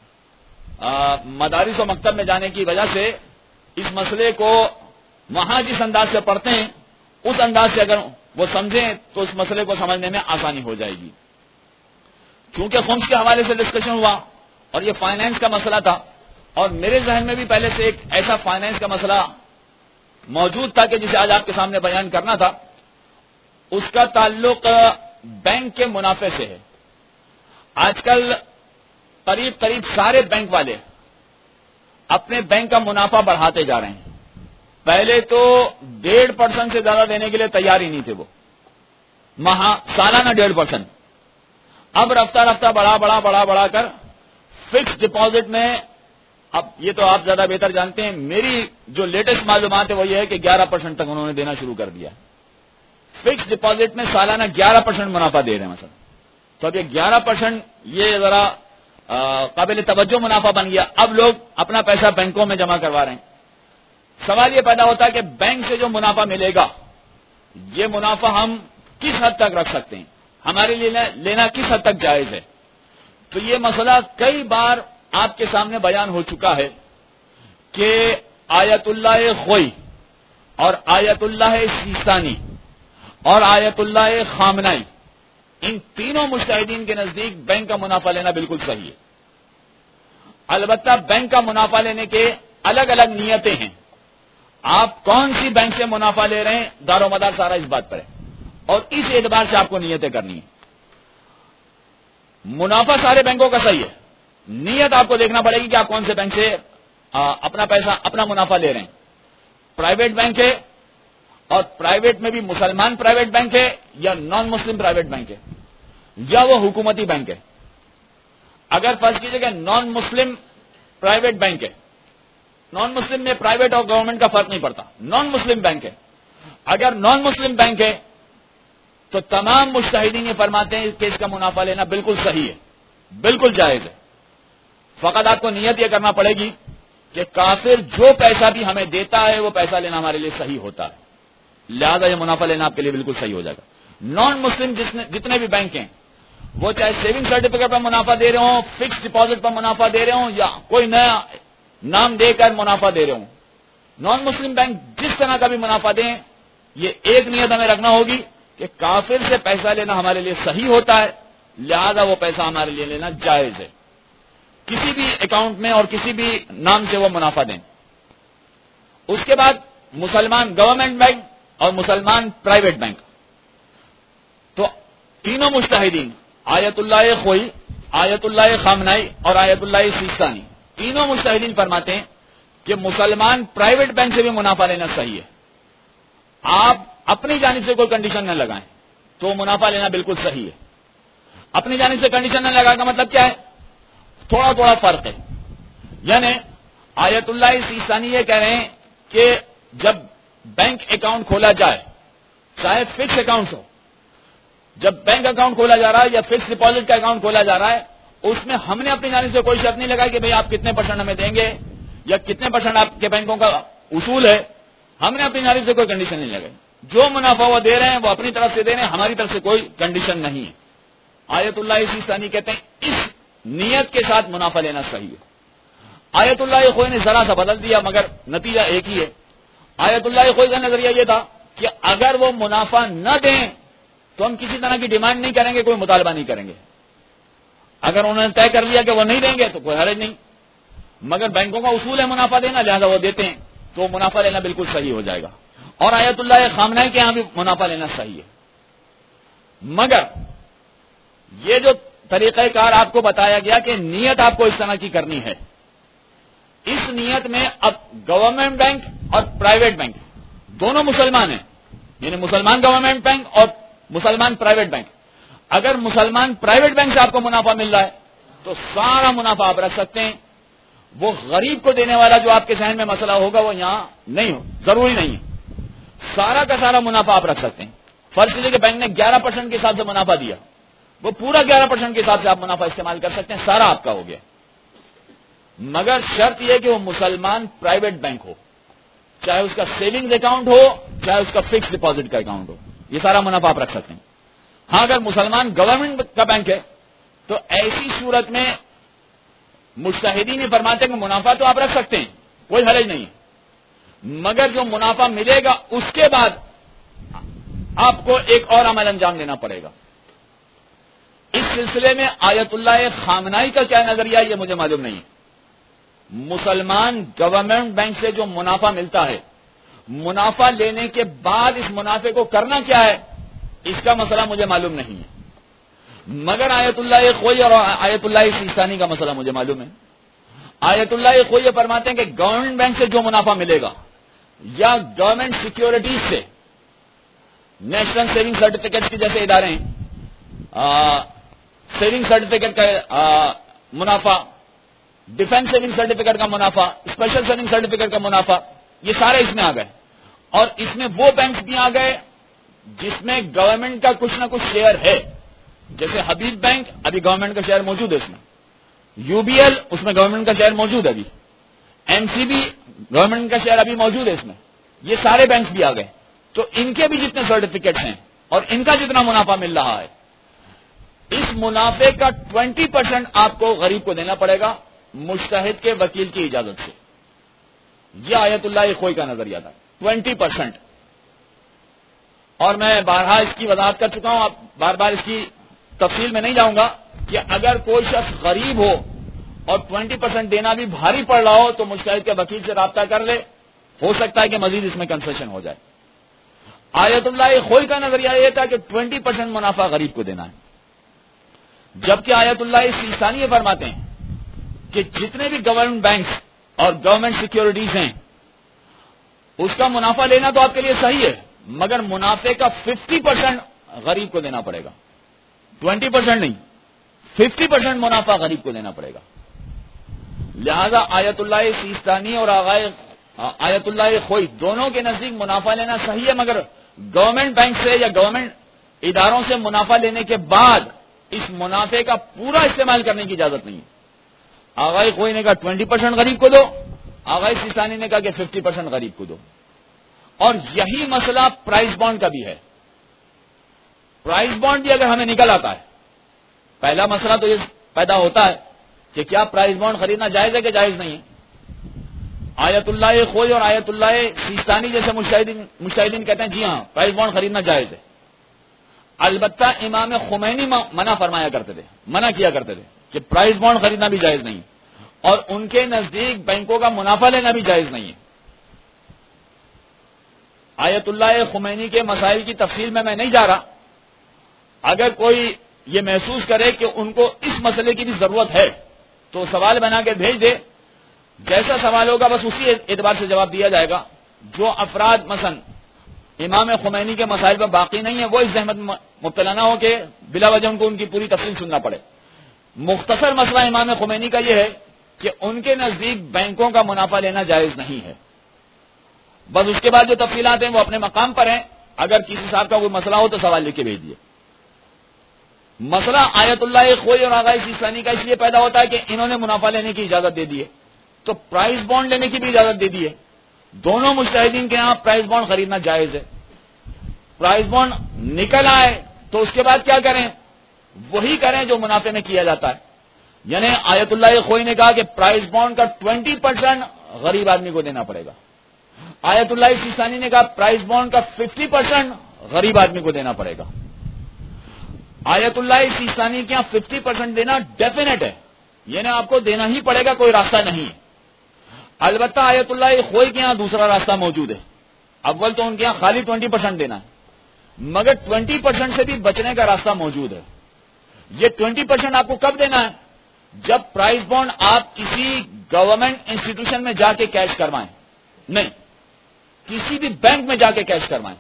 مدارس و مکتب میں جانے کی وجہ سے اس مسئلے کو وہاں جس انداز سے پڑھتے ہیں اس انداز سے اگر وہ سمجھیں تو اس مسئلے کو سمجھنے میں آسانی ہو جائے گی. کیونکہ خمس کے حوالے سے ڈسکشن ہوا اور یہ فائنینس کا مسئلہ تھا اور میرے ذہن میں بھی پہلے سے ایک ایسا فائنینس کا مسئلہ موجود تھا کہ جسے آج آپ کے سامنے بیان کرنا تھا. اس کا تعلق بینک کے منافع سے ہے. آج کل قریب سارے بینک والے اپنے بینک کا منافع بڑھاتے جا رہے ہیں. پہلے تو 1.5% سے زیادہ دینے کے لیے تیار ہی نہیں تھے وہ، سالانہ 1.5%. اب رفتہ رفتہ بڑھا کر فکس ڈپازٹ میں، اب یہ تو آپ زیادہ بہتر جانتے ہیں، میری جو لیٹسٹ معلومات ہے وہ یہ ہے کہ 11% تک انہوں نے دینا شروع کر دیا. فکس ڈپازٹ میں سالانہ 11% منافع دے رہے ہیں مثلا. تو اب یہ 11% یہ ذرا قابل توجہ منافع بن گیا. اب لوگ اپنا پیسہ بینکوں میں جمع کروا رہے ہیں. سوال یہ پیدا ہوتا ہے کہ بینک سے جو منافع ملے گا یہ منافع ہم کس حد تک رکھ سکتے ہیں، ہمارے لیے لینا کس حد تک جائز ہے. تو یہ مسئلہ کئی بار آپ کے سامنے بیان ہو چکا ہے کہ آیت اللہ خوئی اور آیت اللہ سیستانی اور آیت اللہ خامنائی، ان تینوں مجتہدین کے نزدیک بینک کا منافع لینا بالکل صحیح ہے. البتہ بینک کا منافع لینے کے الگ الگ نیتیں ہیں. آپ کون سی بینک سے منافع لے رہے ہیں دار و مدار سارا اس بات پر ہے، اور اس اعتبار سے آپ کو نیتیں کرنی ہیں. منافع سارے بینکوں کا صحیح ہے، نیت آپ کو دیکھنا پڑے گی کہ آپ کون سے بینک سے اپنا پیسہ اپنا منافع لے رہے ہیں. پرائیویٹ بینک ہے، اور پرائیویٹ میں بھی مسلمان پرائیویٹ بینک ہے یا نان مسلم پرائیویٹ بینک ہے، یا وہ حکومتی بینک ہے. اگر فرض کیجئے کہ نان مسلم پرائیویٹ بینک ہے، نان مسلم میں پرائیویٹ اور گورنمنٹ کا فرق نہیں پڑتا، نان مسلم بینک ہے. اگر نان مسلم بینک ہے تو تمام مجتہدین یہ فرماتے ہیں کہ اس کا منافع لینا بالکل صحیح ہے، بالکل جائز ہے. فقط آپ کو نیت یہ کرنا پڑے گی کہ کافر جو پیسہ بھی ہمیں دیتا ہے وہ پیسہ لینا ہمارے لیے صحیح ہوتا ہے، لہذا یہ منافع لینا آپ کے لیے بالکل صحیح ہو جائے گا. نان مسلم جتنے بھی بینک ہیں، وہ چاہے سیونگ سرٹیفکیٹ پر منافع دے رہے ہوں، فکس ڈپازٹ پر منافع دے رہے ہوں، یا کوئی نیا نام دے کر منافع دے رہے ہوں، نان مسلم بینک جس طرح کا بھی منافع دیں، یہ ایک نیت ہمیں رکھنا ہوگی کہ کافر سے پیسہ لینا ہمارے لیے صحیح ہوتا ہے، لہذا وہ پیسہ ہمارے لیے لینا جائز ہے. کسی بھی اکاؤنٹ میں اور کسی بھی نام سے وہ منافع دیں. اس کے بعد مسلمان گورنمنٹ بینک اور مسلمان پرائیویٹ بینک، تو تینوں مجتہدین آیت اللہ خوئی، آیت اللہ خامنائی اور آیت اللہ سیستانی، تینوں مجتہدین فرماتے ہیں کہ مسلمان پرائیویٹ بینک سے بھی منافع لینا صحیح ہے. آپ اپنی جانب سے کوئی کنڈیشن نہ لگائیں تو منافع لینا بالکل صحیح ہے. اپنی جانب سے کنڈیشن نہ لگانے کا مطلب کیا ہے؟ تھوڑا تھوڑا فرق ہے. یعنی آیت اللہ سیستانی یہ کہہ رہے ہیں کہ جب بینک اکاؤنٹ کھولا جائے، چاہے فکس اکاؤنٹ ہو، جب بینک اکاؤنٹ کھولا جا رہا ہے یا فکس ڈپازٹ کا اکاؤنٹ کھولا جا رہا ہے، اس میں ہم نے اپنی جانب سے کوئی شرط نہیں لگائی کہ بھئی آپ کتنے پرسنٹ ہمیں دیں گے یا کتنے پرسنٹ آپ کے بینکوں کا اصول ہے. ہم نے اپنی جانب سے کوئی کنڈیشن نہیں لگائی. جو منافع وہ دے رہے ہیں وہ اپنی طرف سے دے رہے ہیں، ہماری طرف سے کوئی کنڈیشن نہیں ہے. آیت اللہ سیستانی کہتے ہیں اس نیت کے ساتھ منافع لینا صحیح ہے. آیت اللہ خوئی نے ذرا سا بدل دیا مگر نتیجہ ایک ہی ہے. آیت اللہ خوئی کا نظریہ یہ تھا کہ اگر وہ منافع نہ دیں تو ہم کسی طرح کی ڈیمانڈ نہیں کریں گے، کوئی مطالبہ نہیں کریں گے. اگر انہوں نے طے کر لیا کہ وہ نہیں دیں گے تو کوئی حرج نہیں، مگر بینکوں کا اصول ہے منافع دینا، لہذا وہ دیتے ہیں تو منافع لینا بالکل صحیح ہو جائے گا. اور آیت اللہ خامنائی کے یہاں بھی منافع لینا صحیح ہے. مگر یہ جو طریقہ کار آپ کو بتایا گیا کہ نیت آپ کو اس طرح کی کرنی ہے، اس نیت میں اب گورنمنٹ بینک اور پرائیویٹ بینک دونوں مسلمان ہیں، یعنی مسلمان گورنمنٹ بینک اور مسلمان پرائیویٹ بینک. اگر مسلمان پرائیویٹ بینک سے آپ کو منافع مل رہا ہے تو سارا منافع آپ رکھ سکتے ہیں. وہ غریب کو دینے والا جو آپ کے ذہن میں مسئلہ ہوگا وہ یہاں نہیں ہو، ضروری نہیں ہے. سارا کا سارا منافع آپ رکھ سکتے ہیں. فرض کیجیے کہ بینک نے 11% کے حساب سے منافع دیا، وہ پورا 11% کے حساب سے آپ منافع استعمال کر سکتے ہیں، سارا آپ کا ہو گیا. مگر شرط یہ کہ وہ مسلمان پرائیویٹ بینک ہو، چاہے اس کا سیونگز اکاؤنٹ ہو چاہے اس کا فکس ڈپازٹ کا اکاؤنٹ ہو، یہ سارا منافع آپ رکھ سکتے ہیں. ہاں اگر مسلمان گورنمنٹ کا بینک ہے تو ایسی صورت میں مجتہدین نے فرماتے ہیں کہ منافع تو آپ رکھ سکتے ہیں، کوئی حرج نہیں ہے، مگر جو منافع ملے گا اس کے بعد آپ کو ایک اور عمل انجام دینا پڑے گا. اس سلسلے میں آیت اللہ خامنائی کا کیا نظریہ یہ مجھے معلوم نہیں. مسلمان گورنمنٹ بینک سے جو منافع ملتا ہے، منافع لینے کے بعد اس منافع کو کرنا کیا ہے اس کا مسئلہ مجھے معلوم نہیں ہے. مگر آیت اللہ خوئی اور آیت اللہ سیستانی کا مسئلہ مجھے معلوم ہے. آیت اللہ خوئی فرماتے ہیں کہ گورنمنٹ بینک سے جو منافع ملے گا یا گورنمنٹ سیکیورٹیز سے، نیشنل سیونگ سرٹیفکیٹ کے جیسے ادارے ہیں، سیونگ سرٹیفکیٹ کا منافع، ڈیفینس سیونگ سرٹیفکیٹ کا منافع، اسپیشل سیونگ سرٹیفکیٹ کا منافع، یہ سارے اس میں آ گئے. اور اس میں وہ بینکس بھی آ گئے جس میں گورنمنٹ کا کچھ نہ کچھ شیئر ہے، جیسے حبیب بینک ابھی گورنمنٹ کا شیئر موجود ہے اس میں، یو بی ایل اس میں گورنمنٹ کا شیئر موجود ہے ابھی، ایم سی بی گورنمنٹ کا شیئر ابھی موجود ہے اس میں. یہ سارے بینکس بھی آ گئے تو ان کے بھی جتنے سرٹیفکیٹس ہیں اور ان کا جتنا منافع مل رہا ہے، اس منافع کا 20% آپ کو غریب کو دینا پڑے گا مجتہد کے وکیل کی اجازت سے. یہ آیت اللہ خوئی کا نظریہ تھا، 20%. اور میں بارہا اس کی وضاحت کر چکا ہوں، آپ بار بار اس کی تفصیل میں نہیں جاؤں گا کہ اگر کوئی شخص غریب ہو اور 20% دینا بھی بھاری پڑ رہا ہو تو مجتہد کے وکیل سے رابطہ کر لے، ہو سکتا ہے کہ مزید اس میں کنسیشن ہو جائے۔ آیت اللہ خوئی کا نظریہ یہ تھا کہ 20% منافع غریب کو دینا ہے، جبکہ آیت اللہ سیستانی یہ فرماتے ہیں کہ جتنے بھی گورنمنٹ بینکس اور گورنمنٹ سیکیورٹیز ہیں اس کا منافع لینا تو آپ کے لیے صحیح ہے، مگر منافع کا 50% غریب کو دینا پڑے گا، 20% نہیں، 50% منافع غریب کو دینا پڑے گا۔ لہذا آیت اللہ سیستانی اور آیت اللہ خوئی دونوں کے نزدیک منافع لینا صحیح ہے، مگر گورنمنٹ بینک سے یا گورنمنٹ اداروں سے منافع لینے کے بعد اس منافع کا پورا استعمال کرنے کی اجازت نہیں ہے۔ آغائی خوئی نے کہا 20% غریب کو دو، آغائی سیستانی نے کہا کہ 50% غریب کو دو۔ اور یہی مسئلہ پرائز بانڈ کا بھی ہے۔ پرائز بانڈ بھی اگر ہمیں نکل آتا ہے، پہلا مسئلہ تو یہ پیدا ہوتا ہے کہ کیا پرائز بانڈ خریدنا جائز ہے کہ جائز نہیں ہے۔ آیت اللہ خوئی اور آیت اللہ سیستانی جیسے مجتہدین کہتے ہیں جی ہاں پرائز بانڈ خریدنا جائز ہے، البتہ امام خمینی منع فرمایا کرتے تھے، منع کیا کرتے تھے کہ پرائز بانڈ خریدنا بھی جائز نہیں، اور ان کے نزدیک بینکوں کا منافع لینا بھی جائز نہیں ہے۔ آیت اللہ خمینی کے مسائل کی تفصیل میں نہیں جا رہا، اگر کوئی یہ محسوس کرے کہ ان کو اس مسئلے کی بھی ضرورت ہے تو سوال بنا کے بھیج دے، جیسا سوال ہوگا بس اسی اعتبار سے جواب دیا جائے گا۔ جو افراد مثلا امام خمینی کے مسائل پر باقی نہیں ہے وہ اس زحمت مبتلا نہ ہو کہ بلا وجہ ان کو ان کی پوری تفصیل سننا پڑے۔ مختصر مسئلہ امام خمینی کا یہ ہے کہ ان کے نزدیک بینکوں کا منافع لینا جائز نہیں ہے، بس اس کے بعد جو تفصیلات ہیں وہ اپنے مقام پر ہیں، اگر کسی صاحب کا کوئی مسئلہ ہو تو سوال لکھ کے بھیج دیے۔ مسئلہ آیت اللہ خوئی اور آغائی سیستانی کا اس لیے پیدا ہوتا ہے کہ انہوں نے منافع لینے کی اجازت دے دی ہے تو پرائز بانڈ لینے کی بھی اجازت دے دی ہے۔ دونوں مجتہدین کے یہاں پرائز بانڈ خریدنا جائز ہے۔ پرائز بانڈ نکل آئے تو اس کے بعد کیا کریں؟ وہی کریں جو منافع میں کیا جاتا ہے، یعنی آیت اللہ خوئی نے کہا کہ پرائز بانڈ کا 20% غریب آدمی کو دینا پڑے گا، آیت اللہ سیستانی نے کہا پرائز بانڈ کا 50% غریب آدمی کو دینا پڑے گا۔ آیت اللہ سیستانی کے یہاں 50% دینا ڈیفینیٹ ہے، یعنی آپ کو دینا ہی پڑے گا، کوئی راستہ نہیں ہے۔ البتہ آیت اللہ خوئی کے یہاں دوسرا راستہ موجود ہے، اول تو ان کے یہاں خالی 20% دینا ہے، مگر 20% سے بھی بچنے کا راستہ موجود ہے۔ یہ 20% آپ کو کب دینا ہے؟ جب پرائز بانڈ آپ کسی گورنمنٹ انسٹیٹیوشن میں جا کے کیش کروائیں، نہیں کسی بھی بینک میں جا کے کیش کروائیں۔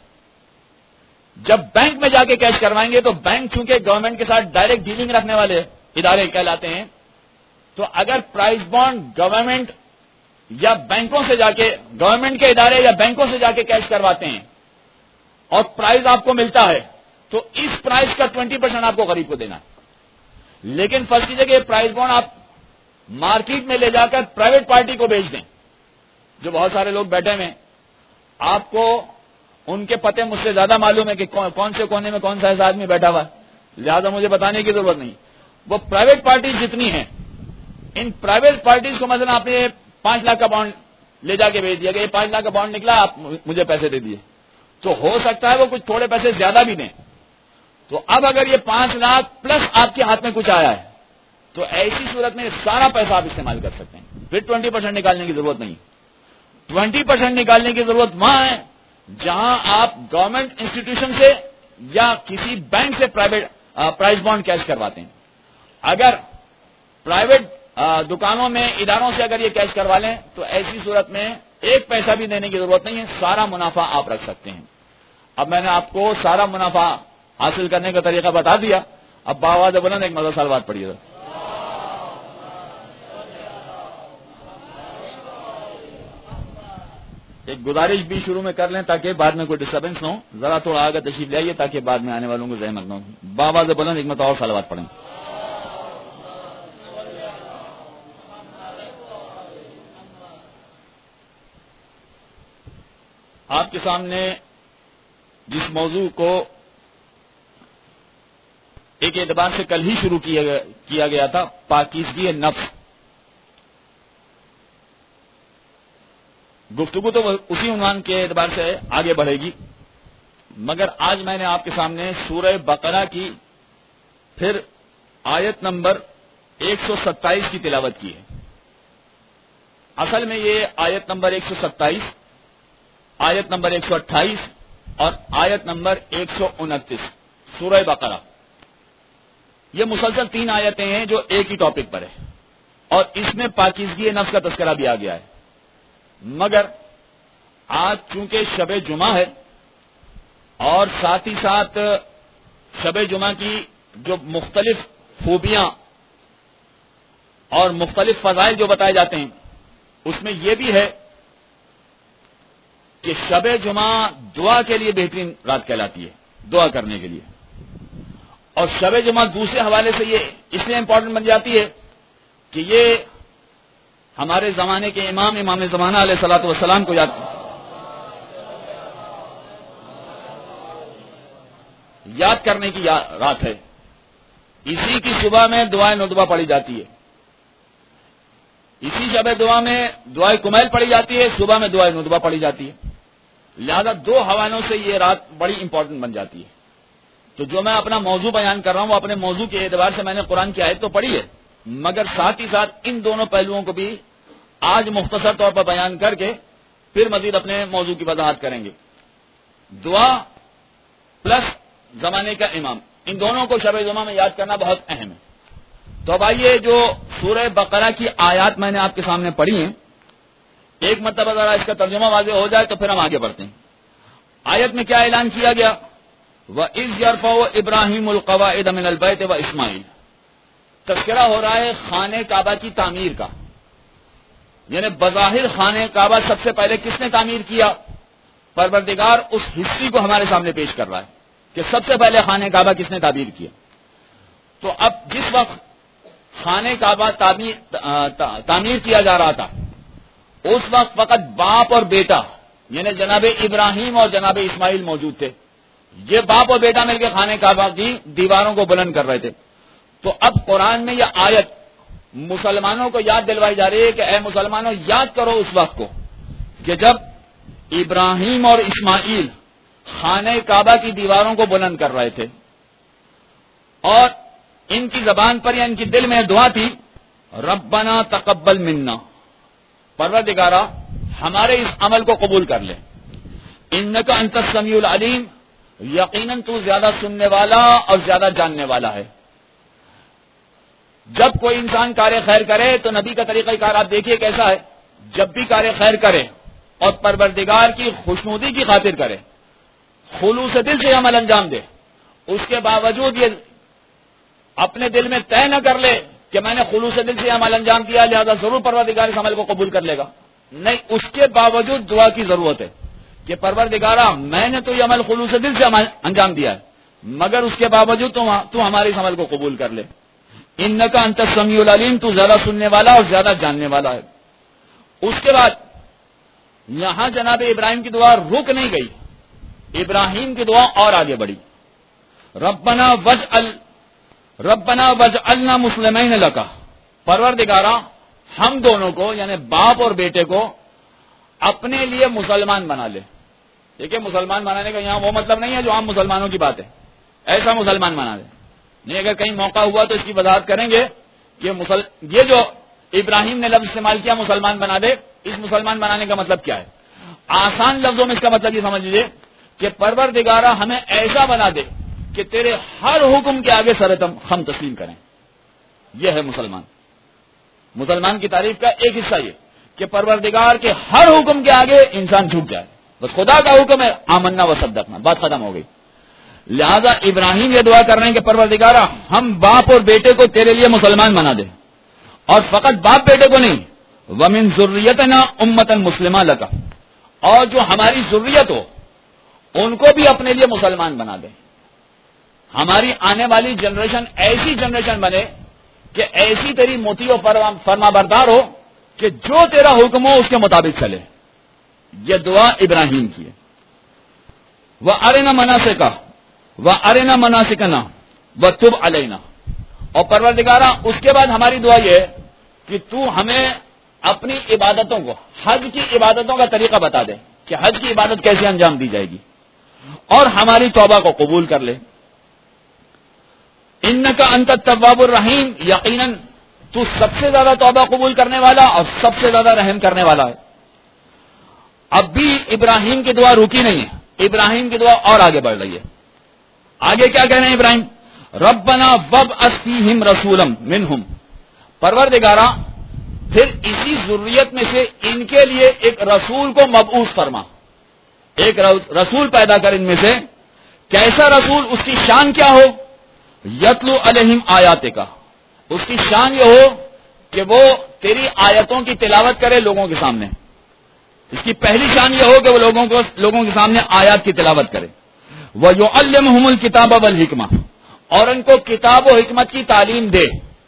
جب بینک میں جا کے کیش کروائیں گے تو بینک چونکہ گورنمنٹ کے ساتھ ڈائریکٹ ڈیلنگ رکھنے والے ادارے کہلاتے ہیں، تو اگر پرائز بانڈ گورنمنٹ یا بینکوں سے جا کے، گورنمنٹ کے ادارے یا بینکوں سے جا کے کیش کرواتے ہیں اور پرائز آپ کو ملتا ہے تو اس پرائز کا 20% آپ کو غریب کو دینا ہے۔ لیکن فرض کیجئے کہ پرائز بانڈ آپ مارکیٹ میں لے جا کر پرائیویٹ پارٹی کو بیچ دیں، جو بہت سارے لوگ بیٹھے ہوئے ہیں، آپ کو ان کے پتے مجھ سے زیادہ معلوم ہے کہ کون سے کونے میں کون سا ایسا آدمی بیٹھا ہوا ہے، لہذا مجھے بتانے کی ضرورت نہیں۔ وہ پرائیویٹ پارٹیز جتنی ہیں، ان پرائیویٹ پارٹیز کو مثلا آپ نے 5 لاکھ کا بانڈ لے جا کے بھیج دیا کہ یہ 5 لاکھ کا بانڈ نکلا، آپ مجھے پیسے دے دیے، تو ہو سکتا ہے وہ کچھ تھوڑے پیسے زیادہ بھی دیں۔ تو اب اگر یہ 5 لاکھ پلس آپ کے ہاتھ میں کچھ آیا ہے تو ایسی صورت میں سارا پیسہ آپ استعمال کر سکتے ہیں، پھر 20% نکالنے کی ضرورت نہیں۔ 20% نکالنے کی ضرورت وہاں ہے جہاں آپ گورنمنٹ انسٹیٹیوشن سے یا کسی بینک سے پرائز بانڈ کیش کرواتے ہیں۔ اگر پرائیویٹ دکانوں میں، اداروں سے اگر یہ کیش کروا لیں تو ایسی صورت میں 1 پیسہ بھی دینے کی ضرورت نہیں ہے، سارا منافع آپ رکھ سکتے ہیں۔ اب میں نے آپ کو سارا منافع حاصل کرنے کا طریقہ بتا دیا، اب باواز بلند ایک مزہ سال بات پڑھیے گا۔ ایک گزارش بھی شروع میں کر لیں تاکہ بعد میں کوئی ڈسٹربنس نہ ہو، ذرا تھوڑا آگے تشریف لے آئیے تاکہ بعد میں آنے والوں کو زحمت نہ ہو۔ باواز بلند ایک مرتبہ اور صلوات پڑھیں۔ آپ کے سامنے جس موضوع کو ایک اعتبار سے کل ہی شروع کیا گیا تھا، پاکیزگی نفس، گفتگو تو اسی عنوان کے اعتبار سے آگے بڑھے گی، مگر آج میں نے آپ کے سامنے سورہ بقرہ کی پھر آیت نمبر 127 کی تلاوت کی ہے. اصل میں یہ آیت نمبر 127، آیت نمبر 128 اور آیت نمبر 129 سورہ بقرہ، یہ مسلسل 3 آیتیں ہیں جو ایک ہی ٹاپک پر ہے، اور اس میں پاکیزگی نفس کا تذکرہ بھی آ گیا ہے. مگر آج چونکہ شب جمعہ ہے اور ساتھ ہی ساتھ شب جمعہ کی جو مختلف خوبیاں اور مختلف فضائل جو بتائے جاتے ہیں، اس میں یہ بھی ہے کہ شب جمعہ دعا کے لیے بہترین رات کہلاتی ہے، دعا کرنے کے لیے. اور شب جمعہ دوسرے حوالے سے یہ اس لیے امپورٹنٹ بن جاتی ہے کہ یہ ہمارے زمانے کے امام زمانہ علیہ الصلوۃ والسلام کو یاد کرنے کی رات ہے. اسی کی صبح میں دعائے ندبہ پڑھی جاتی ہے، اسی شب دعا میں دعائے کمیل پڑھی جاتی ہے، صبح میں دعائے ندبہ پڑھی جاتی ہے. لہذا 2 حوالوں سے یہ رات بڑی امپورٹنٹ بن جاتی ہے. تو جو میں اپنا موضوع بیان کر رہا ہوں وہ اپنے موضوع کے اعتبار سے میں نے قرآن کی آیت تو پڑھی ہے، مگر ساتھ ہی ساتھ ان دونوں پہلوؤں کو بھی آج مختصر طور پر بیان کر کے پھر مزید اپنے موضوع کی وضاحت کریں گے. دعا پلس زمانے کا امام، ان دونوں کو شب جمعہ میں یاد کرنا بہت اہم ہے. تو اب آئیے جو سورہ بقرہ کی آیات میں نے آپ کے سامنے پڑھی ہیں، ایک مرتبہ ذرا اس کا ترجمہ واضح ہو جائے تو پھر ہم آگے بڑھتے ہیں. آیت میں کیا اعلان کیا گیا؟ وَإِذْ يَرْفَعُ إِبْرَاهِيمُ الْقَوَاعِدَ مِنَ الْبَيْتِ وَإِسْمَاعِيلُ. تذکرہ ہو رہا ہے خانہ کعبہ کی تعمیر کا، یعنی بظاہر خانہ کعبہ سب سے پہلے کس نے تعمیر کیا؟ پروردگار اس ہسٹری کو ہمارے سامنے پیش کر رہا ہے کہ سب سے پہلے خانہ کعبہ کس نے تعمیر کیا. تو اب جس وقت خانہ کعبہ تعمیر کیا جا رہا تھا، اس وقت فقط باپ اور بیٹا یعنی جناب ابراہیم اور جناب اسماعیل موجود تھے. یہ باپ اور بیٹا مل کے خانہ کعبہ کی دیواروں کو بلند کر رہے تھے. تو اب قرآن میں یہ آیت مسلمانوں کو یاد دلوائی جا رہی ہے کہ اے مسلمانوں، یاد کرو اس وقت کو کہ جب ابراہیم اور اسماعیل خانہ کعبہ کی دیواروں کو بلند کر رہے تھے اور ان کی زبان پر یا ان کی دل میں دعا تھی، ربنا تقبل منا، پروردگارا ہمارے اس عمل کو قبول کر لے، انک انت السمیع العلیم، یقیناً تو زیادہ سننے والا اور زیادہ جاننے والا ہے. جب کوئی انسان کار خیر کرے تو نبی کا طریقہ کار آپ دیکھیے کیسا ہے. جب بھی کار خیر کرے اور پروردگار کی خوشنودی کی خاطر کرے، خلوص دل سے عمل انجام دے، اس کے باوجود یہ اپنے دل میں طے نہ کر لے کہ میں نے خلوص دل سے عمل انجام دیا لہذا ضرور پروردگار اس عمل کو قبول کر لے گا. نہیں، اس کے باوجود دعا کی ضرورت ہے کہ پروردگارا میں نے تو یہ عمل خلوص دل سے انجام دیا ہے، مگر اس کے باوجود تو ہمارے اس عمل کو قبول کر لے. انک انت السمیع العلیم، تو زیادہ سننے والا اور زیادہ جاننے والا ہے. اس کے بعد یہاں جناب ابراہیم کی دعا رک نہیں گئی، ابراہیم کی دعا اور آگے بڑھی. ربنا وجعلنا مسلمین لک، پروردگارا ہم دونوں کو یعنی باپ اور بیٹے کو اپنے لیے مسلمان بنا لے. دیکھیے مسلمان بنانے کا یہاں وہ مطلب نہیں ہے جو عام مسلمانوں کی بات ہے، ایسا مسلمان بنا دے نہیں. اگر کہیں موقع ہوا تو اس کی وضاحت کریں گے کہ یہ جو ابراہیم نے لفظ استعمال کیا مسلمان بنا دے، اس مسلمان بنانے کا مطلب کیا ہے؟ آسان لفظوں میں اس کا مطلب یہ سمجھ لیجیے کہ پروردگارا ہمیں ایسا بنا دے کہ تیرے ہر حکم کے آگے سر خم تسلیم کریں. یہ ہے مسلمان. مسلمان کی تعریف کا ایک حصہ یہ کہ پروردگار کے ہر حکم کے آگے انسان جھک جائے. بس خدا کا حکم ہے آمنا و صدقنا، بات ختم ہو گئی. لہذا ابراہیم یہ دعا کر رہے ہیں کہ پروردگارا ہم باپ اور بیٹے کو تیرے لیے مسلمان بنا دے، اور فقط باپ بیٹے کو نہیں، ومن ذریتنا امتا مسلمہ لک، اور جو ہماری ذریت ہو ان کو بھی اپنے لیے مسلمان بنا دے. ہماری آنے والی جنریشن ایسی جنریشن بنے کہ ایسی تیری موتی و فرما بردار ہو کہ جو تیرا حکم ہو اس کے مطابق چلے. یہ دعا ابراہیم کی ہے. وَأَرِنَا مَنَاسِكَنَا وَتُبْ عَلَيْنَا، اور پروردگارا اس کے بعد ہماری دعا یہ ہے کہ تو ہمیں اپنی عبادتوں کو، حج کی عبادتوں کا طریقہ بتا دے کہ حج کی عبادت کیسے انجام دی جائے گی، اور ہماری توبہ کو قبول کر لے. انکا انت التواب الرحیم، یقیناً تو سب سے زیادہ توبہ قبول کرنے والا اور سب سے زیادہ رحم کرنے والا ہے. اب بھی ابراہیم کی دعا رکی نہیں ہے، ابراہیم کی دعا اور آگے بڑھ رہی ہے. آگے کیا کہہ رہے ہیں ابراہیم؟ ربنا وابعث فیہم رسولا منہم، پروردگارا پھر اسی ذریت میں سے ان کے لیے ایک رسول کو مبعوث فرما، ایک رسول پیدا کر ان میں سے. کیسا رسول؟ اس کی شان کیا ہو؟ یتلو علیہم آیات کا، اس کی شان یہ ہو کہ وہ تیری آیتوں کی تلاوت کرے لوگوں کے سامنے. اس کی پہلی شان یہ ہو کہ وہ لوگوں کے سامنے آیات کی تلاوت کرے. وَيُعَلِّمُهُمُ الْكِتَابَ وَالْحِکْمَةَ، اور ان کو کتاب و حکمت کی تعلیم دے.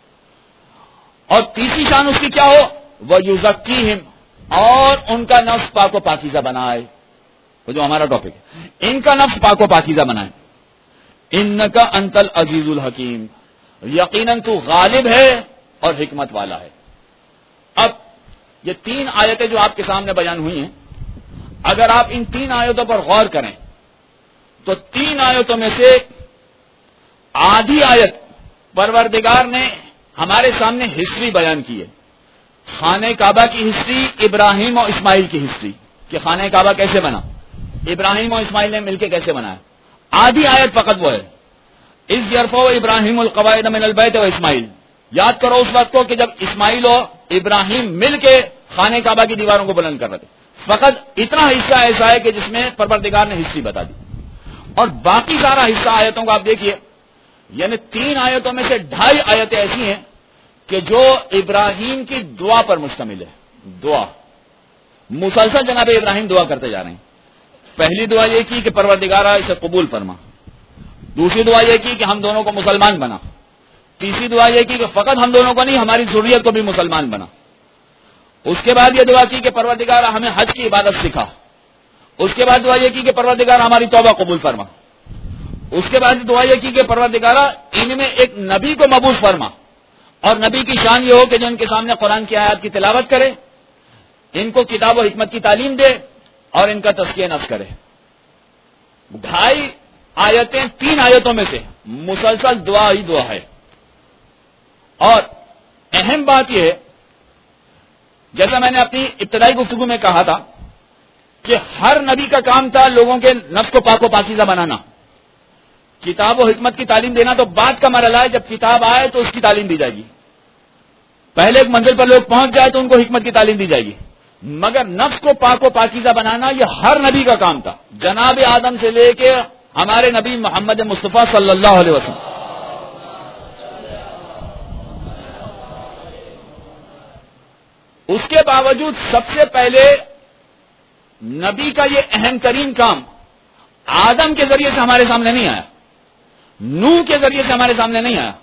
اور تیسری شان اس کی کیا ہو؟ وَيُزَكِّيهِمْ، اور ان کا نفس پاک و پاکیزہ بنائے. وہ جو ہمارا ٹاپک ہے، ان کا نفس پاک و پاکیزہ بنائے. انکا انت العزیز الحکیم، یقیناً تو غالب ہے اور حکمت والا ہے. اب یہ تین آیتیں جو آپ کے سامنے بیان ہوئی ہیں، اگر آپ ان تین آیتوں پر غور کریں تو تین آیتوں میں سے آدھی آیت پروردگار نے ہمارے سامنے ہسٹری بیان کی ہے، خانہ کعبہ کی ہسٹری، ابراہیم اور اسماعیل کی ہسٹری کہ خانہ کعبہ کیسے بنا، ابراہیم اور اسماعیل نے مل کے کیسے بنایا. آدھی آیت فقط وہ ہے، اذ یرفع ابراہیم القواعد من البیت و اسماعیل. یاد کرو اس وقت کو کہ جب اسماعیل اور ابراہیم مل کے خانہ کعبہ کی دیواروں کو بلند کر رہے تھے. فقط اتنا حصہ ایسا ہے کہ جس میں پروردگار نے ہسٹری بتا دی، اور باقی سارا حصہ آیتوں کو آپ دیکھیے، یعنی تین آیتوں میں سے 2.5 آیتیں ایسی ہیں کہ جو ابراہیم کی دعا پر مشتمل ہے. دعا مسلسل جناب ابراہیم دعا کرتے جا رہے ہیں. پہلی دعا یہ کی کہ پروردگارا اسے قبول فرما، دوسری دعا یہ کی کہ ہم دونوں کو مسلمان بنا، تیسری دعا یہ کی کہ فقط ہم دونوں کو نہیں ہماری ذریت کو بھی مسلمان بنا. اس کے بعد یہ دعا کی کہ پروردگارا ہمیں حج کی عبادت سکھا. اس کے بعد دعا یہ کی کہ پروردگارا ہماری توبہ قبول فرما. اس کے بعد دعا یہ کی کہ پروردگارا ان میں ایک نبی کو مبعوث فرما، اور نبی کی شان یہ ہو کہ جو ان کے سامنے قرآن کی آیات کی تلاوت کرے، ان کو کتاب و حکمت کی تعلیم دے اور ان کا تزکیہ نفس کرے. 2.5 آیتیں 3 آیتوں میں سے مسلسل دعا ہی دعا ہے. اور اہم بات یہ ہے، جیسا میں نے اپنی ابتدائی گفتگو میں کہا تھا کہ ہر نبی کا کام تھا لوگوں کے نفس کو پاک و پاکیزہ بنانا. کتاب و حکمت کی تعلیم دینا تو بعد کا مرحلہ ہے، جب کتاب آئے تو اس کی تعلیم دی جائے گی. پہلے ایک منزل پر لوگ پہنچ جائے تو ان کو حکمت کی تعلیم دی جائے گی، مگر نفس کو پاک و پاکیزہ بنانا یہ ہر نبی کا کام تھا، جناب آدم سے لے کے ہمارے نبی محمد مصطفیٰ صلی اللہ علیہ وسلم. اس کے باوجود سب سے پہلے نبی کا یہ اہم ترین کام آدم کے ذریعے سے ہمارے سامنے نہیں آیا، نوح کے ذریعے سے ہمارے سامنے نہیں آیا،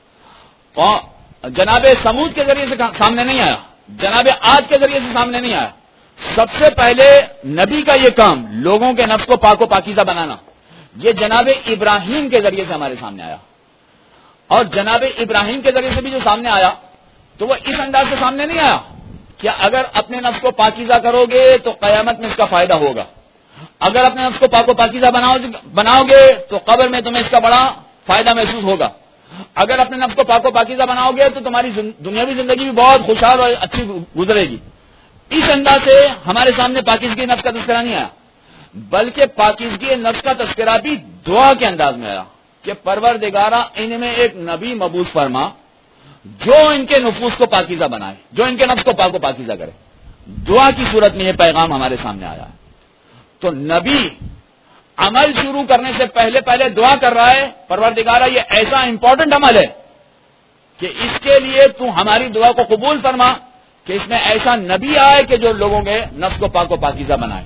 جناب سمود کے ذریعے سے سامنے نہیں آیا، جناب عاد کے ذریعے سے سامنے نہیں آیا. سب سے پہلے نبی کا یہ کام لوگوں کے نفس کو پاک و پاکیزہ بنانا یہ جناب ابراہیم کے ذریعے سے ہمارے سامنے آیا. اور جناب ابراہیم کے ذریعے سے بھی جو سامنے آیا تو وہ اس انداز سے سامنے نہیں آیا کہ اگر اپنے نفس کو پاکیزہ کرو گے تو قیامت میں اس کا فائدہ ہوگا، اگر اپنے نفس کو پاک و پاکیزہ بناؤ گے تو قبر میں تمہیں اس کا بڑا فائدہ محسوس ہوگا، اگر اپنے نفس کو پاک و پاکیزہ بناؤ گے تو تمہاری دنیاوی زندگی بھی بہت خوشحال اور اچھی گزرے گی. اس انداز سے ہمارے سامنے پاکیزگی نفس کا تذکرہ نہیں آیا، بلکہ پاکیزگی نفس کا تذکرہ بھی دعا کے انداز میں آیا کہ پروردگارا ان میں ایک نبی مبعوث فرما جو ان کے نفوس کو پاکیزہ بنائے، جو ان کے نفس کو پاک و پاکیزہ کرے. دعا کی صورت میں یہ پیغام ہمارے سامنے آیا ہے. تو نبی عمل شروع کرنے سے پہلے دعا کر رہا ہے، پروردگارا یہ ایسا امپورٹنٹ عمل ہے کہ اس کے لیے تو ہماری دعا کو قبول فرما کہ اس میں ایسا نبی آئے کہ جو لوگوں کے نفس کو پاک و پاکیزہ بنائے.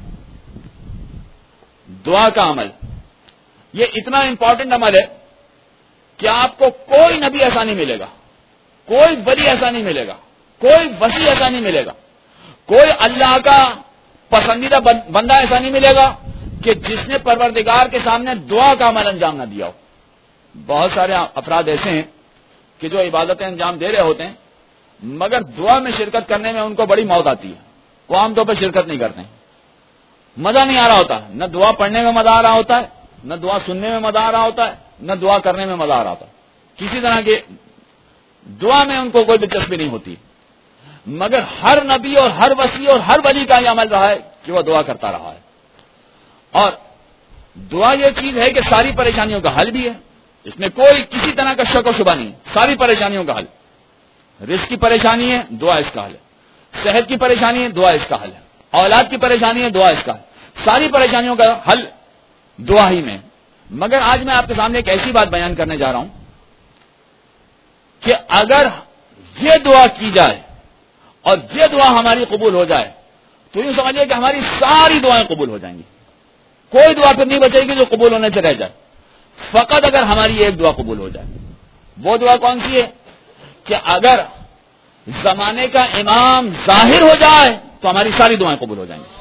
دعا کا عمل یہ اتنا امپورٹنٹ عمل ہے کہ آپ کو کوئی نبی ایسا نہیں ملے گا، کوئی ولی ایسا نہیں ملے گا، کوئی وسیع ایسا نہیں ملے گا، کوئی اللہ کا پسندیدہ بندہ ایسا نہیں ملے گا کہ جس نے پروردگار کے سامنے دعا کا عمل انجام نہ دیا ہو. بہت سارے افراد ایسے ہیں کہ جو عبادتیں انجام دے رہے ہوتے ہیں مگر دعا میں شرکت کرنے میں ان کو بڑی موت آتی ہے، وہ عام طور پر شرکت نہیں کرتے ہیں. مزہ نہیں آ رہا ہوتا، نہ دعا پڑھنے میں مزہ آ رہا ہوتا ہے، نہ دعا سننے میں مزہ آ رہا ہوتا ہے، نہ دعا کرنے میں مزہ آ رہا ہوتا ہے. کسی طرح کے دعا میں ان کو کوئی دلچسپی نہیں ہوتی، مگر ہر نبی اور ہر وصی اور ہر ولی کا یہ عمل رہا ہے کہ وہ دعا کرتا رہا ہے. اور دعا یہ چیز ہے کہ ساری پریشانیوں کا حل بھی ہے، اس میں کوئی کسی طرح کا شک و شبہ نہیں. ساری پریشانیوں کا حل، رزق کی پریشانی ہے دعا اس کا حل ہے، صحت کی پریشانی ہے دعا اس کا حل ہے، اولاد کی پریشانی ہے دعا اس کا حل. ساری پریشانیوں کا حل دعا ہی میں. مگر آج میں آپ کے سامنے ایک ایسی بات بیان کرنے جا رہا ہوں کہ اگر یہ دعا کی جائے اور یہ دعا ہماری قبول ہو جائے تو یوں سمجھیے کہ ہماری ساری دعائیں قبول ہو جائیں گی، کوئی دعا پھر نہیں بچے گی جو قبول ہونے سے رہ جائے. فقط اگر ہماری ایک دعا قبول ہو جائے. وہ دعا کون سی ہے کہ اگر زمانے کا امام ظاہر ہو جائے تو ہماری ساری دعائیں قبول ہو جائیں گی.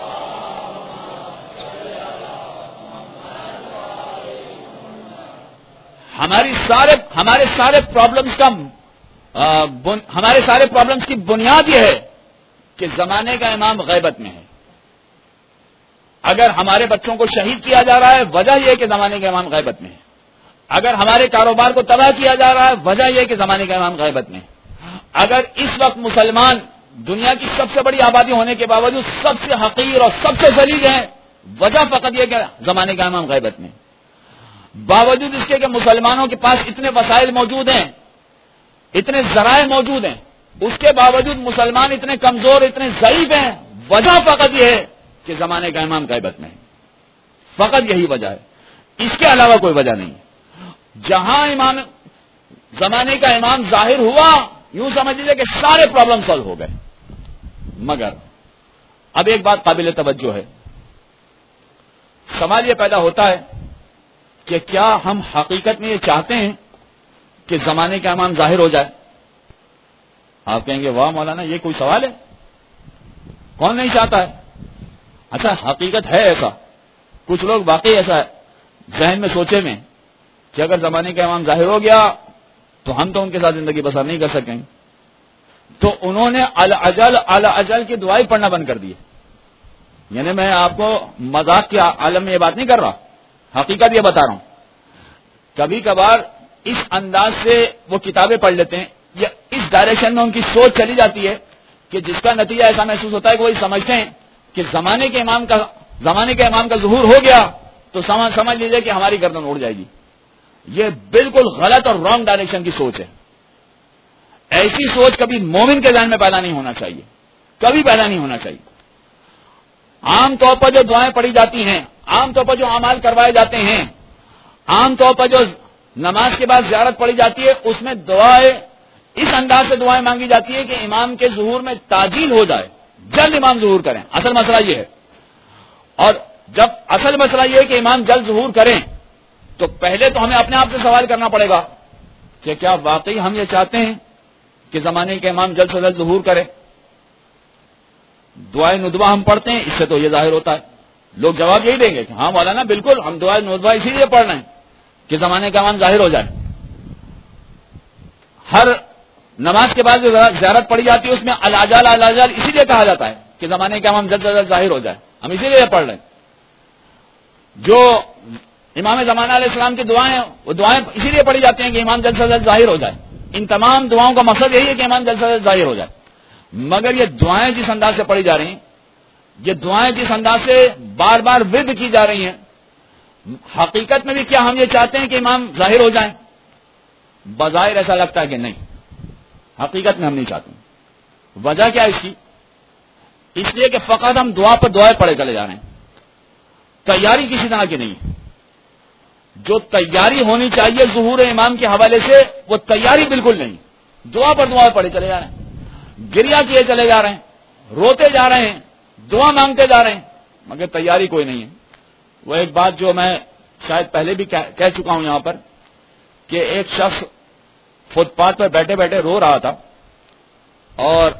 ہمارے سارے پرابلمز کی بنیاد یہ ہے کہ زمانے کا امام غیبت میں ہے. اگر ہمارے بچوں کو شہید کیا جا رہا ہے وجہ یہ ہے کہ زمانے کا امام غیبت میں ہے. اگر ہمارے کاروبار کو تباہ کیا جا رہا ہے وجہ یہ ہے کہ زمانے کا امام غیبت میں ہے. اگر اس وقت مسلمان دنیا کی سب سے بڑی آبادی ہونے کے باوجود سب سے حقیر اور سب سے ذلیل ہیں وجہ فقط یہ کہ زمانے کا امام غیبت میں. باوجود اس کے کہ مسلمانوں کے پاس اتنے وسائل موجود ہیں، اتنے ذرائع موجود ہیں، اس کے باوجود مسلمان اتنے کمزور اتنے ضعیف ہیں. وجہ فقط یہ ہے کہ زمانے کا امام غیبت میں ہے. فقط یہی وجہ ہے، اس کے علاوہ کوئی وجہ نہیں. جہاں زمانے کا امام ظاہر ہوا یوں سمجھ لیجیے کہ سارے پرابلم سالو ہو گئے. مگر اب ایک بات قابل توجہ ہے، سوال یہ پیدا ہوتا ہے کہ کیا ہم حقیقت میں یہ چاہتے ہیں کہ زمانے کا امام ظاہر ہو جائے؟ آپ کہیں گے واہ مولانا یہ کوئی سوال ہے، کون نہیں چاہتا ہے. اچھا حقیقت ہے ایسا، کچھ لوگ واقعی ایسا ذہن میں سوچے میں کہ اگر زمانے کا امام ظاہر ہو گیا تو ہم تو ان کے ساتھ زندگی بسر نہیں کر سکیں، تو انہوں نے الاجل کی دعائیں پڑھنا بند کر دی. یعنی میں آپ کو مذاق کے عالم میں یہ بات نہیں کر رہا، حقیقت یہ بتا رہا ہوں. کبھی کبھار اس انداز سے وہ کتابیں پڑھ لیتے ہیں یا اس ڈائریکشن میں ان کی سوچ چلی جاتی ہے کہ جس کا نتیجہ ایسا محسوس ہوتا ہے کہ وہی سمجھتے ہیں کہ زمانے کے امام کا ظہور ہو گیا تو سمجھ لیجیے کہ ہماری گردن اڑ جائے گی. یہ بالکل غلط اور رانگ ڈائریکشن کی سوچ ہے. ایسی سوچ کبھی مومن کے ذہن میں پیدا نہیں ہونا چاہیے، کبھی پیدا نہیں ہونا چاہیے. عام طور پر جو دعائیں پڑھی جاتی ہیں، عام طور پر جو اعمال کروائے جاتے ہیں، عام طور پر جو نماز کے بعد زیارت پڑھی جاتی ہے اس میں دعائیں اس انداز سے دعائیں مانگی جاتی ہے کہ امام کے ظہور میں تعجیل ہو جائے، جلد امام ظہور کریں. اصل مسئلہ یہ ہے. اور جب اصل مسئلہ یہ ہے کہ امام جلد ظہور کریں تو پہلے تو ہمیں اپنے آپ سے سوال کرنا پڑے گا کہ کیا واقعی ہم یہ چاہتے ہیں کہ زمانے کے امام جلد سے جلد ظہور کرے؟ دعائے ندوہ ہم پڑھتے ہیں، اس سے تو یہ ظاہر ہوتا ہے. لوگ جواب یہی دیں گے کہ ہاں مولانا بالکل ہم دعائے ندوہ اسی لیے پڑھ رہے ہیں کہ زمانے کا امام ظاہر ہو جائے. ہر نماز کے بعد جو زیارت پڑھی جاتی ہے اس میں الاجال اسی لیے کہا جاتا ہے کہ زمانے کا امام جلد سے جلد ظاہر ہو جائے. ہم اسی لیے پڑھ رہے ہیں. جو امام زمانہ علیہ السلام کی دعائیں ہیں وہ دعائیں اسی لیے پڑھی جاتی ہیں کہ امام جلد سے جلد ظاہر ہو جائے. ان تمام دعاؤں کا مقصد یہی ہے کہ امام جلد سے جلد ظاہر ہو جائے. مگر یہ دعائیں جس انداز سے پڑھی جا رہی ہیں، یہ دعائیں جس انداز سے بار بار ورد کی جا رہی ہیں، حقیقت میں بھی کیا ہم یہ چاہتے ہیں کہ امام ظاہر ہو جائیں؟ بظاہر ایسا لگتا ہے کہ نہیں، حقیقت میں ہم نہیں چاہتے. وجہ کیا ہے اس کی؟ اس لیے کہ فقط ہم دعا پر دعائیں پڑھے چلے جا رہے ہیں، تیاری کسی طرح کی نہیں ہے. جو تیاری ہونی چاہیے ظہور امام کے حوالے سے وہ تیاری بالکل نہیں. دعا پر دعائیں پڑھے چلے جا رہے ہیں، گریا کیے چلے جا رہے ہیں، روتے جا رہے ہیں، دعا مانگتے جا رہے ہیں، مگر تیاری کوئی نہیں ہے. وہ ایک بات جو میں شاید پہلے بھی کہہ چکا ہوں یہاں پر کہ ایک شخص فٹ پاتھ پر بیٹھے بیٹھے رو رہا تھا اور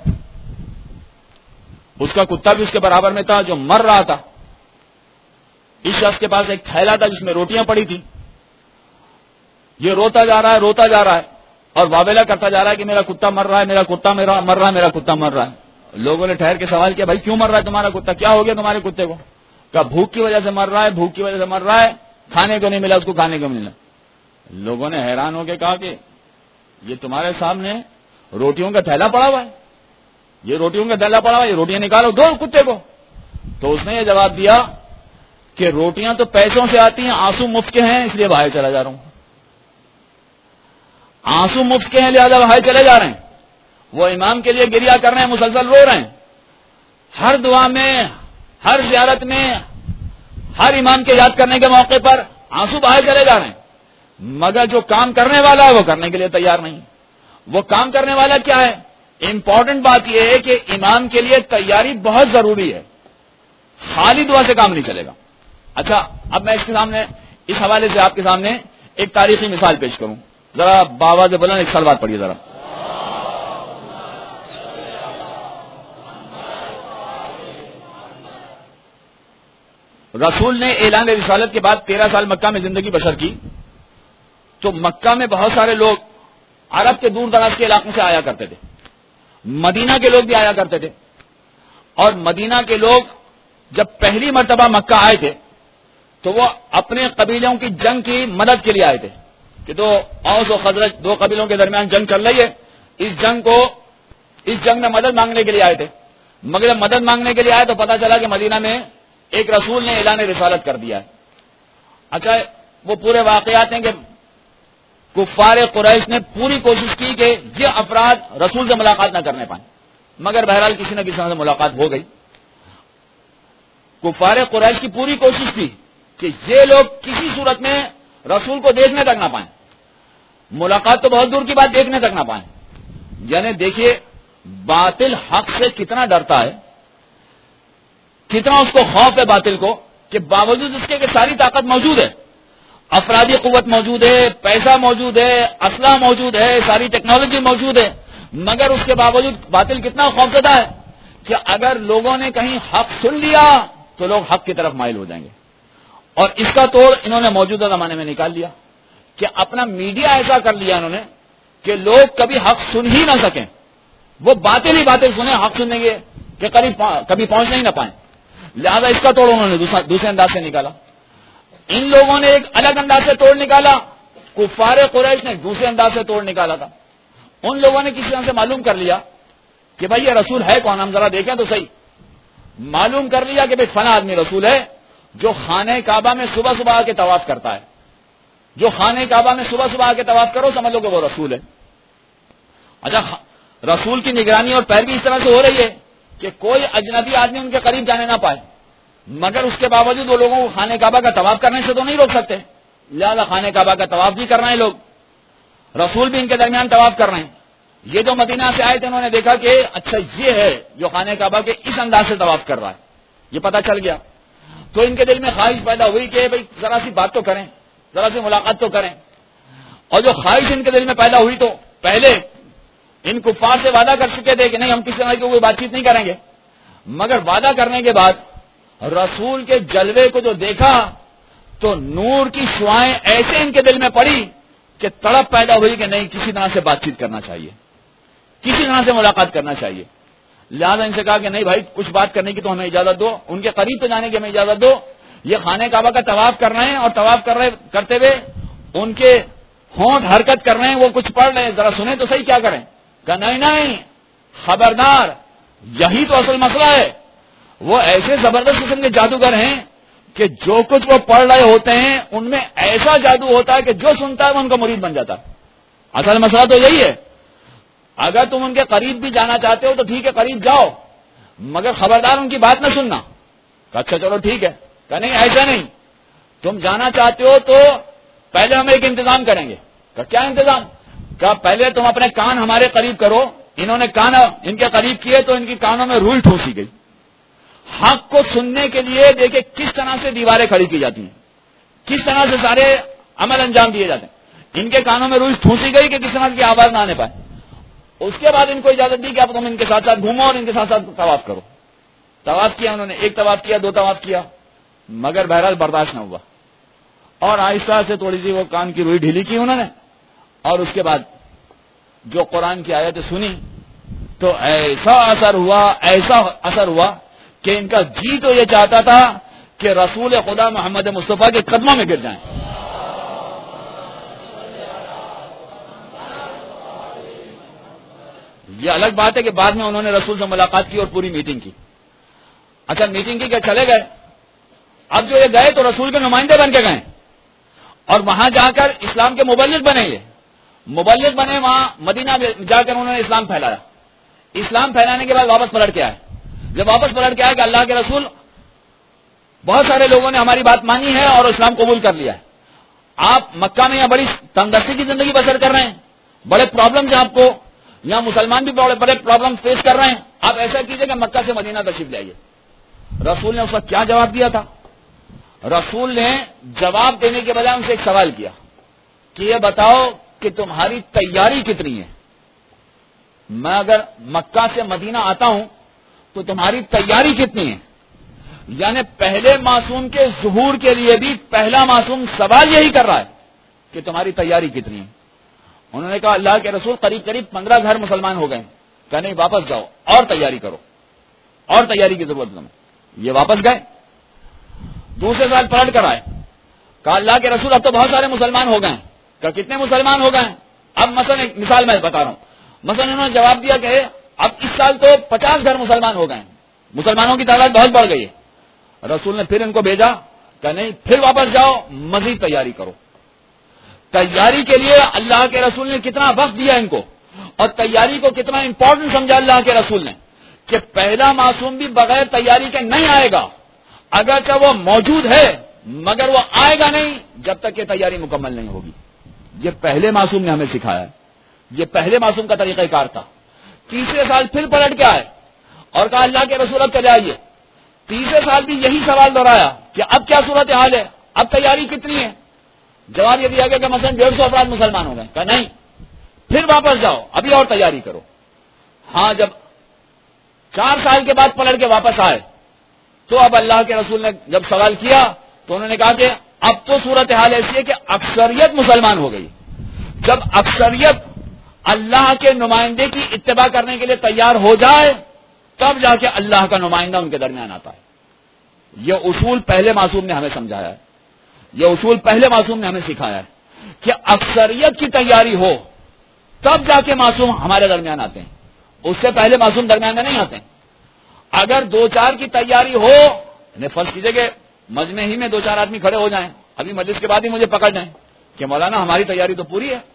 اس کا کتا بھی اس کے برابر میں تھا جو مر رہا تھا. اس شخص کے پاس ایک تھیلا تھا جس میں روٹیاں پڑی تھی. یہ روتا جا رہا ہے اور واویلا کرتا جا رہا ہے کہ میرا کتا مر رہا ہے، میرا کتا مر رہا ہے، میرا کتا مر رہا ہے. لوگوں نے ٹھہر کے سوال کیا بھائی کیوں مر رہا ہے تمہارا کتا، کیا ہو گیا تمہارے کتے کو؟ کہا بھوک کی وجہ سے مر رہا ہے، بھوک کی وجہ سے مر رہا ہے، کھانے کو نہیں ملا اس کو، کھانے کو نہیں ملا. لوگوں نے حیران ہو کے کہا کہ یہ تمہارے سامنے روٹیوں کا تھیلا پڑا ہوا ہے، یہ روٹیوں کا تھیلا پڑا ہوا ہے، یہ روٹیاں نکالو دو کتے کو. تو اس نے یہ جواب دیا کہ روٹیاں تو پیسوں سے آتی ہیں، آنسو مفت کے ہیں اس لیے باہر چلا جا رہا ہوں. آنسو مفت کے ہیں لہذا باہر چلے جا رہے ہیں. وہ امام کے لیے گریا کر رہے ہیں، مسلسل رو رہے ہیں، ہر دعا میں، ہر زیارت میں، ہر امام کے یاد کرنے کے موقع پر آنسو باہر چلے جا رہے ہیں. مگر جو کام کرنے والا ہے وہ کرنے کے لیے تیار نہیں. وہ کام کرنے والا کیا ہے؟ امپورٹنٹ بات یہ ہے کہ امام کے لیے تیاری بہت ضروری ہے، خالی دعا سے کام نہیں چلے گا. اچھا، اب میں اس کے سامنے اس حوالے سے آپ کے سامنے ایک تاریخی مثال پیش کروں. ذرا باواز بلند ایک سلوات پڑھیے ذرا. رسول نے اعلان رسالت کے بعد 13 سال مکہ میں زندگی بسر کی. تو مکہ میں بہت سارے لوگ عرب کے دور دراز کے علاقوں سے آیا کرتے تھے، مدینہ کے لوگ بھی آیا کرتے تھے. اور مدینہ کے لوگ جب پہلی مرتبہ مکہ آئے تھے تو وہ اپنے قبیلوں کی جنگ کی مدد کے لیے آئے تھے کہ تو اوس و خزرج دو قبیلوں کے درمیان جنگ چل رہی ہے، اس جنگ میں مدد مانگنے کے لیے آئے تھے. مگر جب مدد مانگنے کے لیے آئے تو پتا چلا کہ مدینہ میں ایک رسول نے اعلان رسالت کر دیا ہے. اچھا، وہ پورے واقعات ہیں کہ کفار قریش نے پوری کوشش کی کہ یہ افراد رسول سے ملاقات نہ کرنے پائیں، مگر بہرحال کسی نہ کسی طرح سے ملاقات ہو گئی. کفار قریش کی پوری کوشش تھی کہ یہ لوگ کسی صورت میں رسول کو دیکھنے تک نہ پائیں، ملاقات تو بہت دور کی بات، دیکھنے تک نہ پائیں. یعنی دیکھیے باطل حق سے کتنا ڈرتا ہے، کتنا اس کو خوف ہے باطل کو، کہ باوجود اس کے کہ ساری طاقت موجود ہے، افرادی قوت موجود ہے، پیسہ موجود ہے، اسلحہ موجود ہے، ساری ٹیکنالوجی موجود ہے، مگر اس کے باوجود باطل کتنا خوفزدہ ہے کہ اگر لوگوں نے کہیں حق سن لیا تو لوگ حق کی طرف مائل ہو جائیں گے. اور اس کا توڑ انہوں نے موجودہ زمانے میں نکال لیا کہ اپنا میڈیا ایسا کر لیا انہوں نے کہ لوگ کبھی حق سن ہی نہ سکیں، وہ باتیں ہی باتیں سنیں، حق سننے کے کہ کبھی پہنچنے ہی نہ پائیں. لہذا اس کا توڑ انہوں نے دوسرے انداز سے نکالا. ان لوگوں نے ایک الگ انداز سے توڑ نکالا، کفار قریش نے دوسرے انداز سے توڑ نکالا تھا. ان لوگوں نے کسی طرح سے معلوم کر لیا کہ بھائی یہ رسول ہے کون، ہم ذرا دیکھیں تو صحیح. معلوم کر لیا کہ بھائی فلاں آدمی رسول ہے جو خانہ کعبہ میں صبح صبح آ کے طواف کرتا ہے. جو خانہ کعبہ میں صبح صبح آ کے طواف کرو سمجھ لو کہ وہ رسول ہے. اچھا، رسول کی نگرانی اور پیروی اس طرح سے ہو رہی ہے کہ کوئی اجنبی آدمی ان کے قریب جانے نہ پائے، مگر اس کے باوجود وہ لوگوں کو خانہ کعبہ کا طواف کرنے سے تو نہیں روک سکتے، لہذا خانہ کعبہ کا طواف بھی کر رہے ہیں لوگ، رسول بھی ان کے درمیان طواف کر رہے ہیں. یہ جو مدینہ سے آئے تھے انہوں نے دیکھا کہ اچھا یہ ہے جو خانہ کعبہ کے اس انداز سے طواف کر رہا ہے، یہ پتہ چل گیا. تو ان کے دل میں خواہش پیدا ہوئی کہ بھائی ذرا سی بات تو کریں، ذرا سی ملاقات تو کریں. اور جو خواہش ان کے دل میں پیدا ہوئی تو پہلے ان کفار سے وعدہ کر چکے تھے کہ نہیں ہم کسی طرح کی کوئی بات چیت نہیں کریں گے، مگر وعدہ کرنے کے بعد رسول کے جلوے کو جو دیکھا تو نور کی شعائیں ایسے ان کے دل میں پڑی کہ تڑپ پیدا ہوئی کہ نہیں کسی طرح سے بات چیت کرنا چاہیے، کسی طرح سے ملاقات کرنا چاہیے. لہٰذا ان سے کہا کہ نہیں بھائی کچھ بات کرنے کی تو ہمیں اجازت دو، ان کے قریب تو جانے کی ہمیں اجازت دو. یہ خانہ کعبہ کا طواف کر رہے ہیں اور طواف کرتے ہوئے ان کے ہونٹ حرکت کر رہے ہیں، وہ کچھ پڑھ رہے ہیں، ذرا سنیں تو صحیح کیا کریں. کہا نہیں خبردار، یہی تو اصل مسئلہ ہے. وہ ایسے زبردست قسم کے جادوگر ہیں کہ جو کچھ وہ پڑھ رہے ہوتے ہیں ان میں ایسا جادو ہوتا ہے کہ جو سنتا ہے وہ ان کا مرید بن جاتا ہے. اصل مسئلہ تو یہی ہے. اگر تم ان کے قریب بھی جانا چاہتے ہو تو ٹھیک ہے قریب جاؤ، مگر خبردار ان کی بات نہ سننا. کہا اچھا چلو ٹھیک ہے. کہا نہیں ایسا نہیں، تم جانا چاہتے ہو تو پہلے ہم ایک انتظام کریں گے. کہا کیا انتظام؟ کہا پہلے تم اپنے کان ہمارے قریب کرو. انہوں نے کان ان کے قریب کیے تو ان کی کانوں میں روئی ٹھوسی گئی. حق کو سننے کے لیے دیکھیں کس طرح سے دیواریں کھڑی کی جاتی ہیں، کس طرح سے سارے عمل انجام دیے جاتے ہیں. ان کے کانوں میں روئی ٹھوسی گئی کہ کس طرح کی آواز نہ آنے پائے. اس کے بعد ان کو اجازت دی کہ اب تم ان کے ساتھ ساتھ گھومو اور ان کے ساتھ ساتھ طواف کرو. طواف کیا انہوں نے، ایک طواف کیا، دو طواف کیا، مگر بہرحال برداشت نہ ہوا اور آہستہ سے تھوڑی سی وہ کان کی روئی ڈھیلی کی انہوں نے. اور اس کے بعد جو قرآن کی آیتیں سنی تو ایسا اثر ہوا کہ ان کا جی تو یہ چاہتا تھا کہ رسول خدا محمد مصطفیٰ کے قدموں میں گر جائیں. یہ الگ بات ہے کہ بعد میں انہوں نے رسول سے ملاقات کی اور پوری میٹنگ کی. اچھا میٹنگ کی کہ چلے گئے. اب جو یہ گئے تو رسول کے نمائندے بن کے گئے اور وہاں جا کر اسلام کے مبلغ بنے. یہ مبلغ بنے, وہاں مدینہ جا کر انہوں نے اسلام پھیلایا. اسلام پھیلانے کے بعد واپس پلٹ کے آئے. جب واپس پلٹ کے آئے کہ اللہ کے رسول بہت سارے لوگوں نے ہماری بات مانی ہے اور اسلام قبول کر لیا ہے. آپ مکہ میں یہاں بڑی تنگدستی کی زندگی بسر کر رہے ہیں, بڑے پرابلمز ہیں آپ کو, یہاں مسلمان بھی بڑے پرابلم فیس کر رہے ہیں. آپ ایسا کیجئے کہ مکہ سے مدینہ تشریف لائیے. رسول نے اس وقت کیا جواب دیا تھا؟ رسول نے جواب دینے کے بجائے ان سے ایک سوال کیا کہ یہ بتاؤ کہ تمہاری تیاری کتنی ہے. میں اگر مکہ سے مدینہ آتا ہوں تو تمہاری تیاری کتنی ہے؟ یعنی پہلے معصوم کے ظہور کے لیے بھی پہلا معصوم سوال یہی کر رہا ہے کہ تمہاری تیاری کتنی ہے. انہوں نے کہا اللہ کے رسول قریب 15 گھر مسلمان ہو گئے. کہ نہیں, واپس جاؤ اور تیاری کرو, اور تیاری کی ضرورت ہے. یہ واپس گئے, دوسرے سال پلٹ کر آئے. کہا اللہ کے رسول اب تو بہت سارے مسلمان ہو گئے. کہ کتنے مسلمان ہو گئے؟ اب مثلا ایک مثال میں بتا رہا ہوں. مثلا انہوں نے جواب دیا کہ اب اس سال تو 50 گھر مسلمان ہو گئے, مسلمانوں کی تعداد بہت بڑھ گئی ہے. رسول نے پھر ان کو بھیجا کہ نہیں, پھر واپس جاؤ, مزید تیاری کرو. تیاری کے لیے اللہ کے رسول نے کتنا وقت دیا ان کو, اور تیاری کو کتنا امپورٹنٹ سمجھا اللہ کے رسول نے کہ پہلا معصوم بھی بغیر تیاری کے نہیں آئے گا. اگرچہ وہ موجود ہے مگر وہ آئے گا نہیں جب تک کہ تیاری مکمل نہیں ہوگی. یہ پہلے معصوم نے ہمیں سکھایا ہے, یہ پہلے معصوم کا طریقہ کار تھا. تیسرے سال پھر پلٹ کے آئے اور کہا اللہ کے رسول اب چلے آئیے. تیسرے سال بھی یہی سوال دہرایا کہ اب کیا صورت حال ہے, اب تیاری کتنی ہے؟ جواب یہ دیا گیا کہ مثلا 150 افراد مسلمان ہو گئے. کہا نہیں, پھر واپس جاؤ, ابھی اور تیاری کرو. ہاں, جب 4 سال کے بعد پلٹ کے واپس آئے تو اب اللہ کے رسول نے جب سوال کیا تو انہوں نے کہا کہ اب تو صورت حال ایسی ہے کہ اکثریت مسلمان ہو گئی. جب اکثریت اللہ کے نمائندے کی اتباع کرنے کے لیے تیار ہو جائے تب جا کے اللہ کا نمائندہ ان کے درمیان آتا ہے. یہ اصول پہلے معصوم نے ہمیں سمجھایا ہے, یہ اصول پہلے معصوم نے ہمیں سکھایا ہے کہ اکثریت کی تیاری ہو تب جا کے معصوم ہمارے درمیان آتے ہیں, اس سے پہلے معصوم درمیان میں نہیں آتے ہیں. اگر 2-4 کی تیاری ہو, فرض کیجئے کہ مجمع ہی میں 2-4 آدمی کھڑے ہو جائیں, ابھی مجلس کے بعد ہی مجھے پکڑ جائیں کہ مولانا ہماری تیاری تو پوری ہے,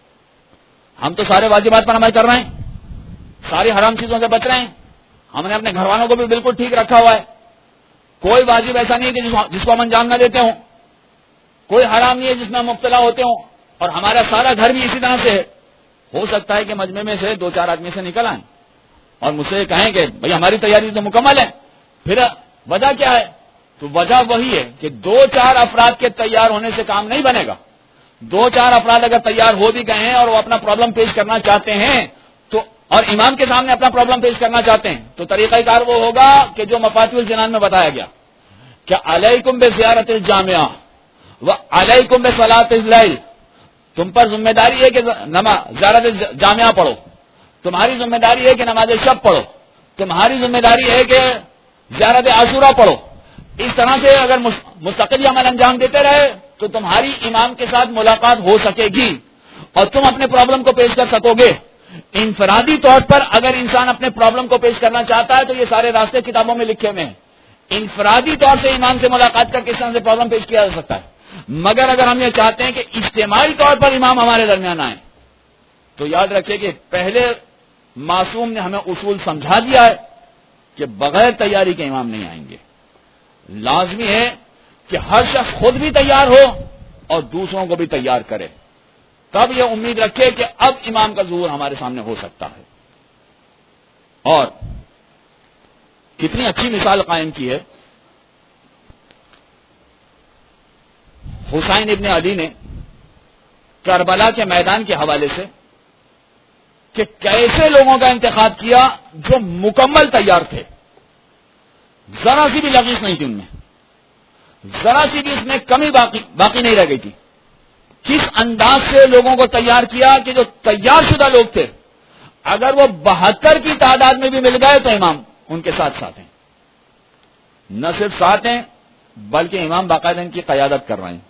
ہم تو سارے واجبات پر عمل کر رہے ہیں, ساری حرام چیزوں سے بچ رہے ہیں, ہم نے اپنے گھر والوں کو بھی بالکل ٹھیک رکھا ہوا ہے, کوئی واجب ایسا نہیں ہے کہ جس کو ہم انجام نہ دیتے ہوں, کوئی حرام نہیں ہے جس میں ہم مبتلا ہوتے ہوں, اور ہمارا سارا گھر بھی اسی طرح سے ہے. ہو سکتا ہے کہ مجمع میں سے 2-4 آدمی سے نکل آئیں اور مجھ سے کہیں کہ بھئی ہماری تیاری تو مکمل ہے. پھر وجہ کیا ہے؟ تو وجہ وہی ہے کہ 2-4 افراد کے تیار ہونے سے کام نہیں بنے گا. 2-4 افراد اگر تیار ہو بھی گئے ہیں اور وہ اپنا پرابلم پیش کرنا چاہتے ہیں تو, اور امام کے سامنے اپنا پرابلم پیش کرنا چاہتے ہیں, تو طریقہ کار وہ ہوگا کہ جو مفاتیح الجنان میں بتایا گیا کہ علیکم بزیارت الجامعہ و علیکم بصلاۃ اللیل, تم پر ذمہ داری ہے کہ زیارت جامعہ پڑھو, تمہاری ذمہ داری ہے کہ نماز شب پڑھو, تمہاری ذمہ داری ہے کہ زیارت عاشورہ پڑھو. اس طرح سے اگر مستقل عمل انجام دیتے رہے تو تمہاری امام کے ساتھ ملاقات ہو سکے گی اور تم اپنے پرابلم کو پیش کر سکو گے. انفرادی طور پر اگر انسان اپنے پرابلم کو پیش کرنا چاہتا ہے تو یہ سارے راستے کتابوں میں لکھے ہوئے ہیں. انفرادی طور سے امام سے ملاقات کر کس طرح سے پرابلم پیش کیا جا سکتا ہے. مگر اگر ہم یہ چاہتے ہیں کہ اجتماعی طور پر امام ہمارے درمیان آئے تو یاد رکھیے کہ پہلے معصوم نے ہمیں اصول سمجھا دیا ہے کہ بغیر تیاری کے امام نہیں آئیں گے. لازمی ہے کہ ہر شخص خود بھی تیار ہو اور دوسروں کو بھی تیار کرے, تب یہ امید رکھے کہ اب امام کا ظہور ہمارے سامنے ہو سکتا ہے. اور کتنی اچھی مثال قائم کی ہے حسین ابن علی نے کربلا کے میدان کے حوالے سے کہ کیسے لوگوں کا انتخاب کیا جو مکمل تیار تھے, ذرا سی بھی لغزش نہیں تھی ان میں, ذرا سی بھی اس میں کمی باقی نہیں رہ گئی تھی. کس انداز سے لوگوں کو تیار کیا کہ جو تیار شدہ لوگ تھے اگر وہ 72 کی تعداد میں بھی مل گئے تو امام ان کے ساتھ ساتھ ہیں. نہ صرف ساتھ ہیں بلکہ امام باقاعدہ ان کی قیادت کر رہے ہیں.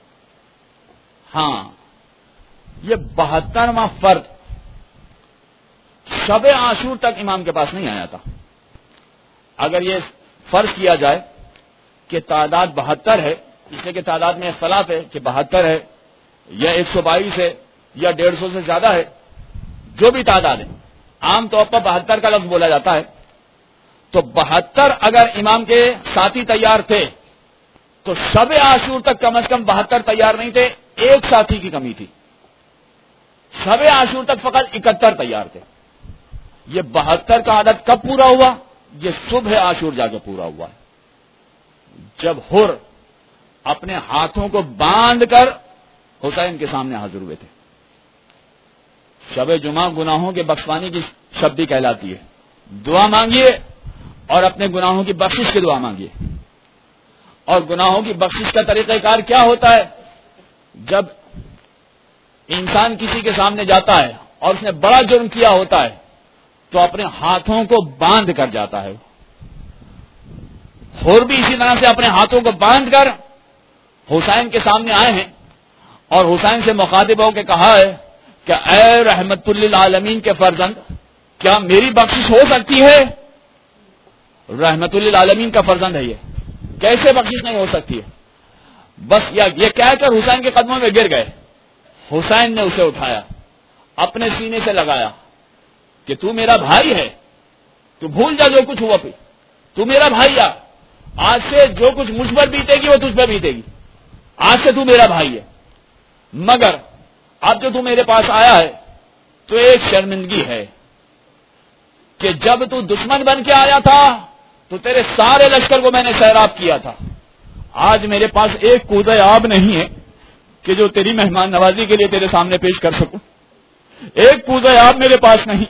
ہاں, یہ 72واں فرد شب عاشور تک امام کے پاس نہیں آیا تھا. اگر یہ فرض کیا جائے کہ تعداد 72 ہے، اس لیے کہ تعداد میں اختلاف ہے کہ 72 ہے یا 122 ہے یا 150 سے زیادہ ہے، جو بھی تعداد ہے، عام طور پر 72 کا لفظ بولا جاتا ہے. تو 72 اگر امام کے ساتھی تیار تھے تو شب عاشور تک کم از کم 72 تیار نہیں تھے، ایک ساتھی کی کمی تھی. شب عاشور تک فقط 71 تیار تھے. یہ 72 کا عدد کب پورا ہوا؟ یہ صبح عاشور جا کے پورا ہوا ہے، جب حر اپنے ہاتھوں کو باندھ کر حسین کے سامنے حاضر ہوئے تھے. شب جمعہ گناہوں کے بخشوانے کی شب بھی کہلاتی ہے. دعا مانگیے اور اپنے گناہوں کی بخشش کی دعا مانگیے. اور گناہوں کی بخشش کا طریقہ کار کیا ہوتا ہے؟ جب انسان کسی کے سامنے جاتا ہے اور اس نے بڑا جرم کیا ہوتا ہے تو اپنے ہاتھوں کو باندھ کر جاتا ہے. اور بھی اسی طرح سے اپنے ہاتھوں کو باندھ کر حسین کے سامنے آئے ہیں اور حسین سے مخاطب ہو کے کہا ہے کہ اے رحمت للعالمین کے فرزند، کیا میری بخشش ہو سکتی ہے؟ رحمت للعالمین کا فرزند ہے، یہ کیسے بخشش نہیں ہو سکتی ہے؟ بس یہ کہہ کر حسین کے قدموں میں گر گئے. حسین نے اسے اٹھایا، اپنے سینے سے لگایا کہ تو میرا بھائی ہے، تو بھول جا جو کچھ ہوا، پھر تو میرا بھائی آ، آج سے جو کچھ مجھ پر بیتے گی وہ تجھ پر بیتے گی، آج سے تو میرا بھائی ہے. مگر اب جو تو میرے پاس آیا ہے تو ایک شرمندگی ہے کہ جب تو دشمن بن کے آیا تھا تو تیرے سارے لشکر کو میں نے سیراب کیا تھا. آج میرے پاس ایک کوزہ آب نہیں ہے کہ جو تیری مہمان نوازی کے لیے تیرے سامنے پیش کر سکوں. ایک کوزہ آب میرے پاس نہیں.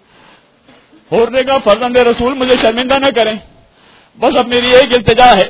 ہونے کا فرزند رسول مجھے شرمندہ نہ کریں، بس اب میری ایک التجا ہے،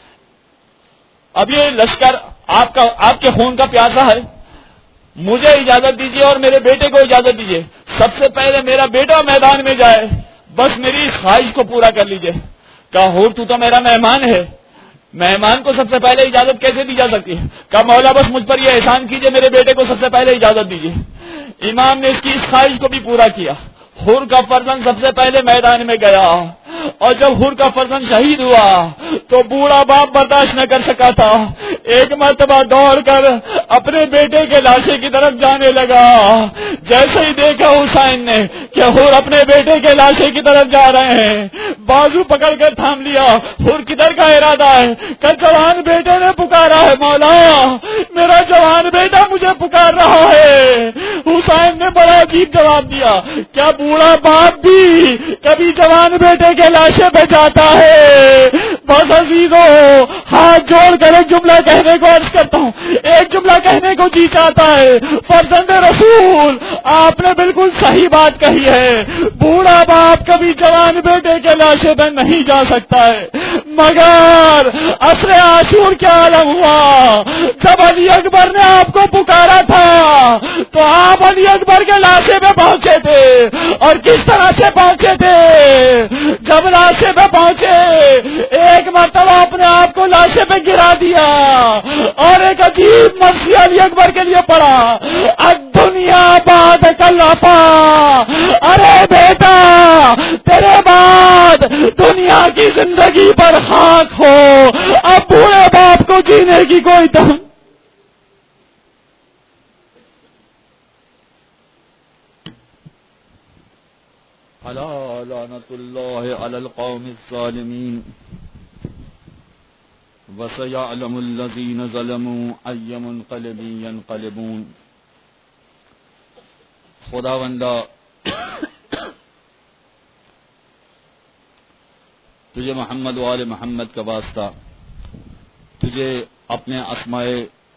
اب یہ لشکر آپ کے خون کا پیاسا ہے، مجھے اجازت دیجیے اور میرے بیٹے کو اجازت دیجیے، سب سے پہلے میرا بیٹا میدان میں جائے، بس میری اس خواہش کو پورا کر لیجیے. کہا ہور تو میرا مہمان ہے، مہمان کو سب سے پہلے اجازت کیسے دی جا سکتی ہے؟ کہا مولا بس مجھ پر یہ احسان کیجیے، میرے بیٹے کو سب سے پہلے اجازت دیجیے. امام نے اس کی اس خواہش کو بھی پورا کیا. حر کا فرزند سب سے پہلے میدان میں گیا اور جب حر کا فرزند شہید ہوا تو بوڑھا باپ برداشت نہ کر سکا تھا، ایک مرتبہ دوڑ کر اپنے بیٹے کے لاشے کی طرف جانے لگا. جیسے ہی دیکھا حسین نے کہ حر اپنے بیٹے کے لاشے کی طرف جا رہے ہیں، بازو پکڑ کر تھام لیا. حر کدھر کا ارادہ ہے؟ کہ جوان بیٹے نے پکارا ہے، مولا میرا جوان بیٹا مجھے پکار رہا ہے. حسین نے بڑا عجیب جواب دیا، کیا بوڑھا باپ بھی کبھی جوان بیٹے کے لاشے پہ جاتا ہے؟ بس عزیزو، ہاتھ جوڑ کر ایک جملہ کہنے کو عرض کرتا ہوں، ایک جملہ کہنے کو جی چاہتا ہے. فرزند رسول، آپ نے بالکل صحیح بات کہی ہے، بوڑھا باپ کبھی جوان بیٹے کے لاشے پہ نہیں جا سکتا ہے. مگر عصر عاشور کیا عالم ہوا، جب علی اکبر نے آپ کو پکارا تھا تو آپ علی اکبر کے لاشے پہ پہنچے تھے. اور کس طرح سے پہنچے تھے؟ جب لاشے پہ پہنچے ایک مرتبہ اپنے آپ کو لاشے پہ گرا دیا اور ایک عجیب مرثیہ علی اکبر کے لیے پڑا، دنیا بعد کلفا. ارے بیٹا، تیرے بعد دنیا کی زندگی پر خاک ہو، اب بوڑھے باپ کو جینے کی کوئی دم. الا لعنت اللہ علی القوم الظالمین وسيعلم الذين ظلموا أي منقلب ينقلبون. خداوندا تجھے محمد و آل محمد کا واسطہ، تجھے اپنے اسماء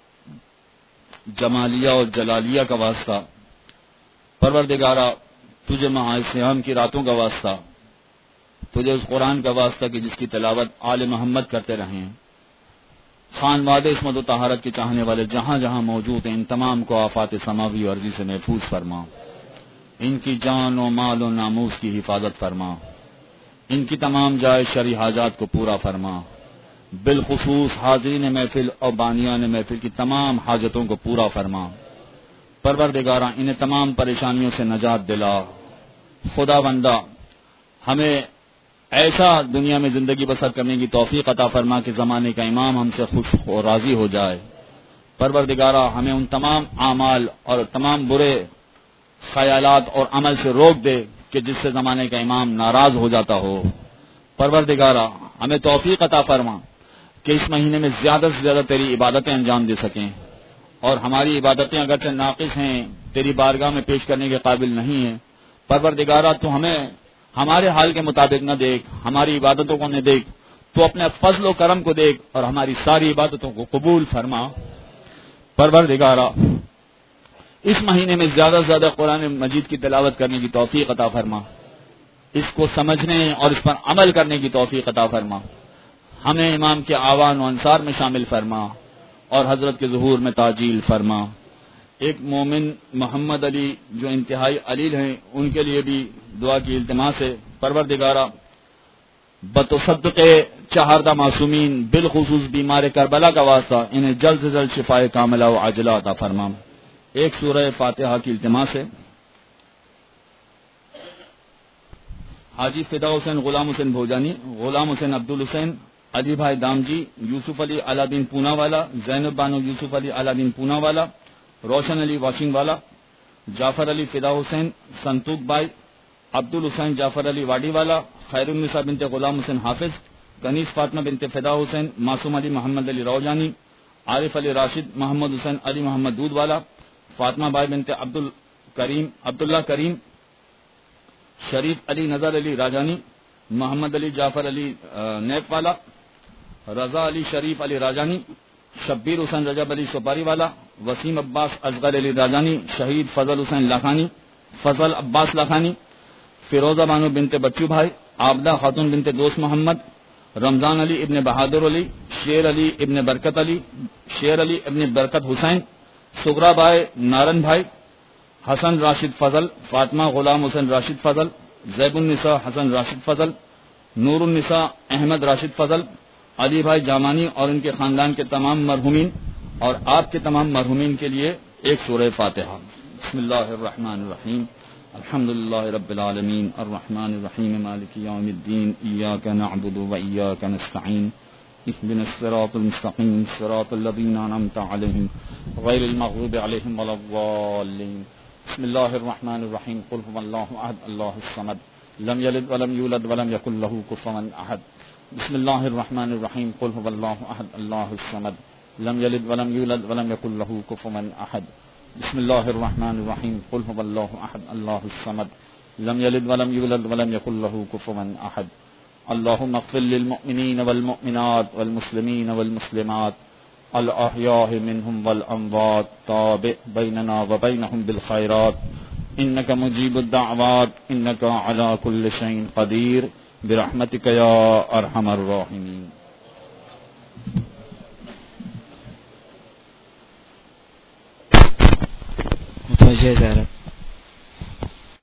جمالیہ اور جلالیہ کا واسطہ، پروردگارا تجھے ماہ صیام کی راتوں کا واسطہ، تجھے اس قرآن کا واسطہ کہ جس کی تلاوت آل محمد کرتے رہے ہیں. خانواد عصمت و طہارت کے چاہنے والے جہاں جہاں موجود ہیں، ان تمام کو آفات سماوی و ارضی سے محفوظ فرما، ان کی جان و مال و ناموس کی حفاظت فرما، ان کی تمام جائز شرعی حاجات کو پورا فرما، بالخصوص حاضرین محفل اور بانیان محفل کی تمام حاجتوں کو پورا فرما. پروردگارا انہیں تمام پریشانیوں سے نجات دلا. خدا بندہ ہمیں ایسا دنیا میں زندگی بسر کرنے کی توفیق عطا فرما کہ زمانے کا امام ہم سے خوش اور راضی ہو جائے۔ پروردگارہ ہمیں ان تمام اعمال اور تمام برے خیالات اور عمل سے روک دے کہ جس سے زمانے کا امام ناراض ہو جاتا ہو۔ پروردگارہ ہمیں توفیق عطا فرما کہ اس مہینے میں زیادہ سے زیادہ تیری عبادتیں انجام دے سکیں، اور ہماری عبادتیں اگرچہ ناقص ہیں، تیری بارگاہ میں پیش کرنے کے قابل نہیں ہیں۔ پروردگارہ تو ہمیں ہمارے حال کے مطابق نہ دیکھ، ہماری عبادتوں کو نہ دیکھ، تو اپنے فضل و کرم کو دیکھ اور ہماری ساری عبادتوں کو قبول فرما۔ پروردگارہ اس مہینے میں زیادہ سے زیادہ قرآن مجید کی تلاوت کرنے کی توفیق عطا فرما، اس کو سمجھنے اور اس پر عمل کرنے کی توفیق عطا فرما۔ ہمیں امام کے آوان و انصار میں شامل فرما اور حضرت کے ظہور میں تعجیل فرما۔ ایک مومن محمد علی جو انتہائی علیل ہیں، ان کے لیے بھی دعا کی التماس ہے۔ پروردگارہ بتصدق چہاردہ معصومین بالخصوص بیمار کربلا کا واسطہ انہیں جلد سے جلد شفاء کاملہ و عاجلہ عطا فرما۔ ایک سورہ فاتحہ کی التماس ہے۔ حاجی فدا حسین غلام حسین بھوجانی، غلام حسین عبدالحسین، علی بھائی دامجی، یوسف علی علادین پونا والا، زینب بانو یوسف علی علادین پونا والا، روشن علی واشنگ والا، جعفر علی فدا حسین سنتوق بائی، عبدالحسین جعفر علی واڈی والا، خیر النساء بنت غلام حسین حافظ، کنیز فاطمہ بنت فدا حسین، معصوم علی محمد علی روجانی، عارف علی راشد، محمد حسین علی محمد دودھ والا، فاطمہ بائی بنت عبداللہ کریم، شریف علی نظر علی راجانی، محمد علی جعفر علی نیک والا، رضا علی شریف علی راجانی، شبیر حسین رجب علی سپاری والا، وسیم عباس اصغر علی راجانی، شہید فضل حسین لاکھانی، فضل عباس لاکھانی، فیروزہ بانو بنت بچو بھائی، عابدہ خاتون بنت دوست محمد، رمضان علی ابن بہادر علی، شیر علی ابن برکت حسین، سغرا بھائی نارن بھائی، حسن راشد فضل، فاطمہ غلام حسین راشد فضل، زیب النساء حسن راشد فضل، نور النساء احمد راشد فضل، علی بھائی جامانی اور ان کے خاندان کے تمام مرحومین اور آپ کے تمام مرحومین کے لیے ایک سورہ فاتحہ۔ بسم اللہ الرحمن الرحیم، الحمدللہ رب العالمین، الرحمن الرحیم، مالک یوم الدین، ایاک نعبد و ایاک نستعین، اهدنا الصراط المستقیم، صراط الذین انعمت علیہم غیر المغضوب علیہم ولا الضالین۔ بسم اللہ الرحمن الرحیم، قل هو اللہ احد اللہ الصمد، لم یلد ولم یولد ولم یکن له کفوا احد۔ بسم اللہ الرحمن الرحیم، قل هو اللہ احد اللہ الصمد، لم یلد ولم یولد ولم یکن له کفوا احد۔ بسم اللہ الرحمن الرحیم، قل هو اللہ احد اللہ الصمد، لم یلد ولم یولد ولم یکن له کفوا احد۔ اللهم اغفر للمؤمنین والمؤمنات والمسلمین والمسلمات الأحياء منهم والأموات، تابع بيننا وبينهم بالخيرات، إنك مجيب الدعوات، إنك على كل شيء قدير، برحمتك يا أرحم الراحمين۔ متوجہ زیارت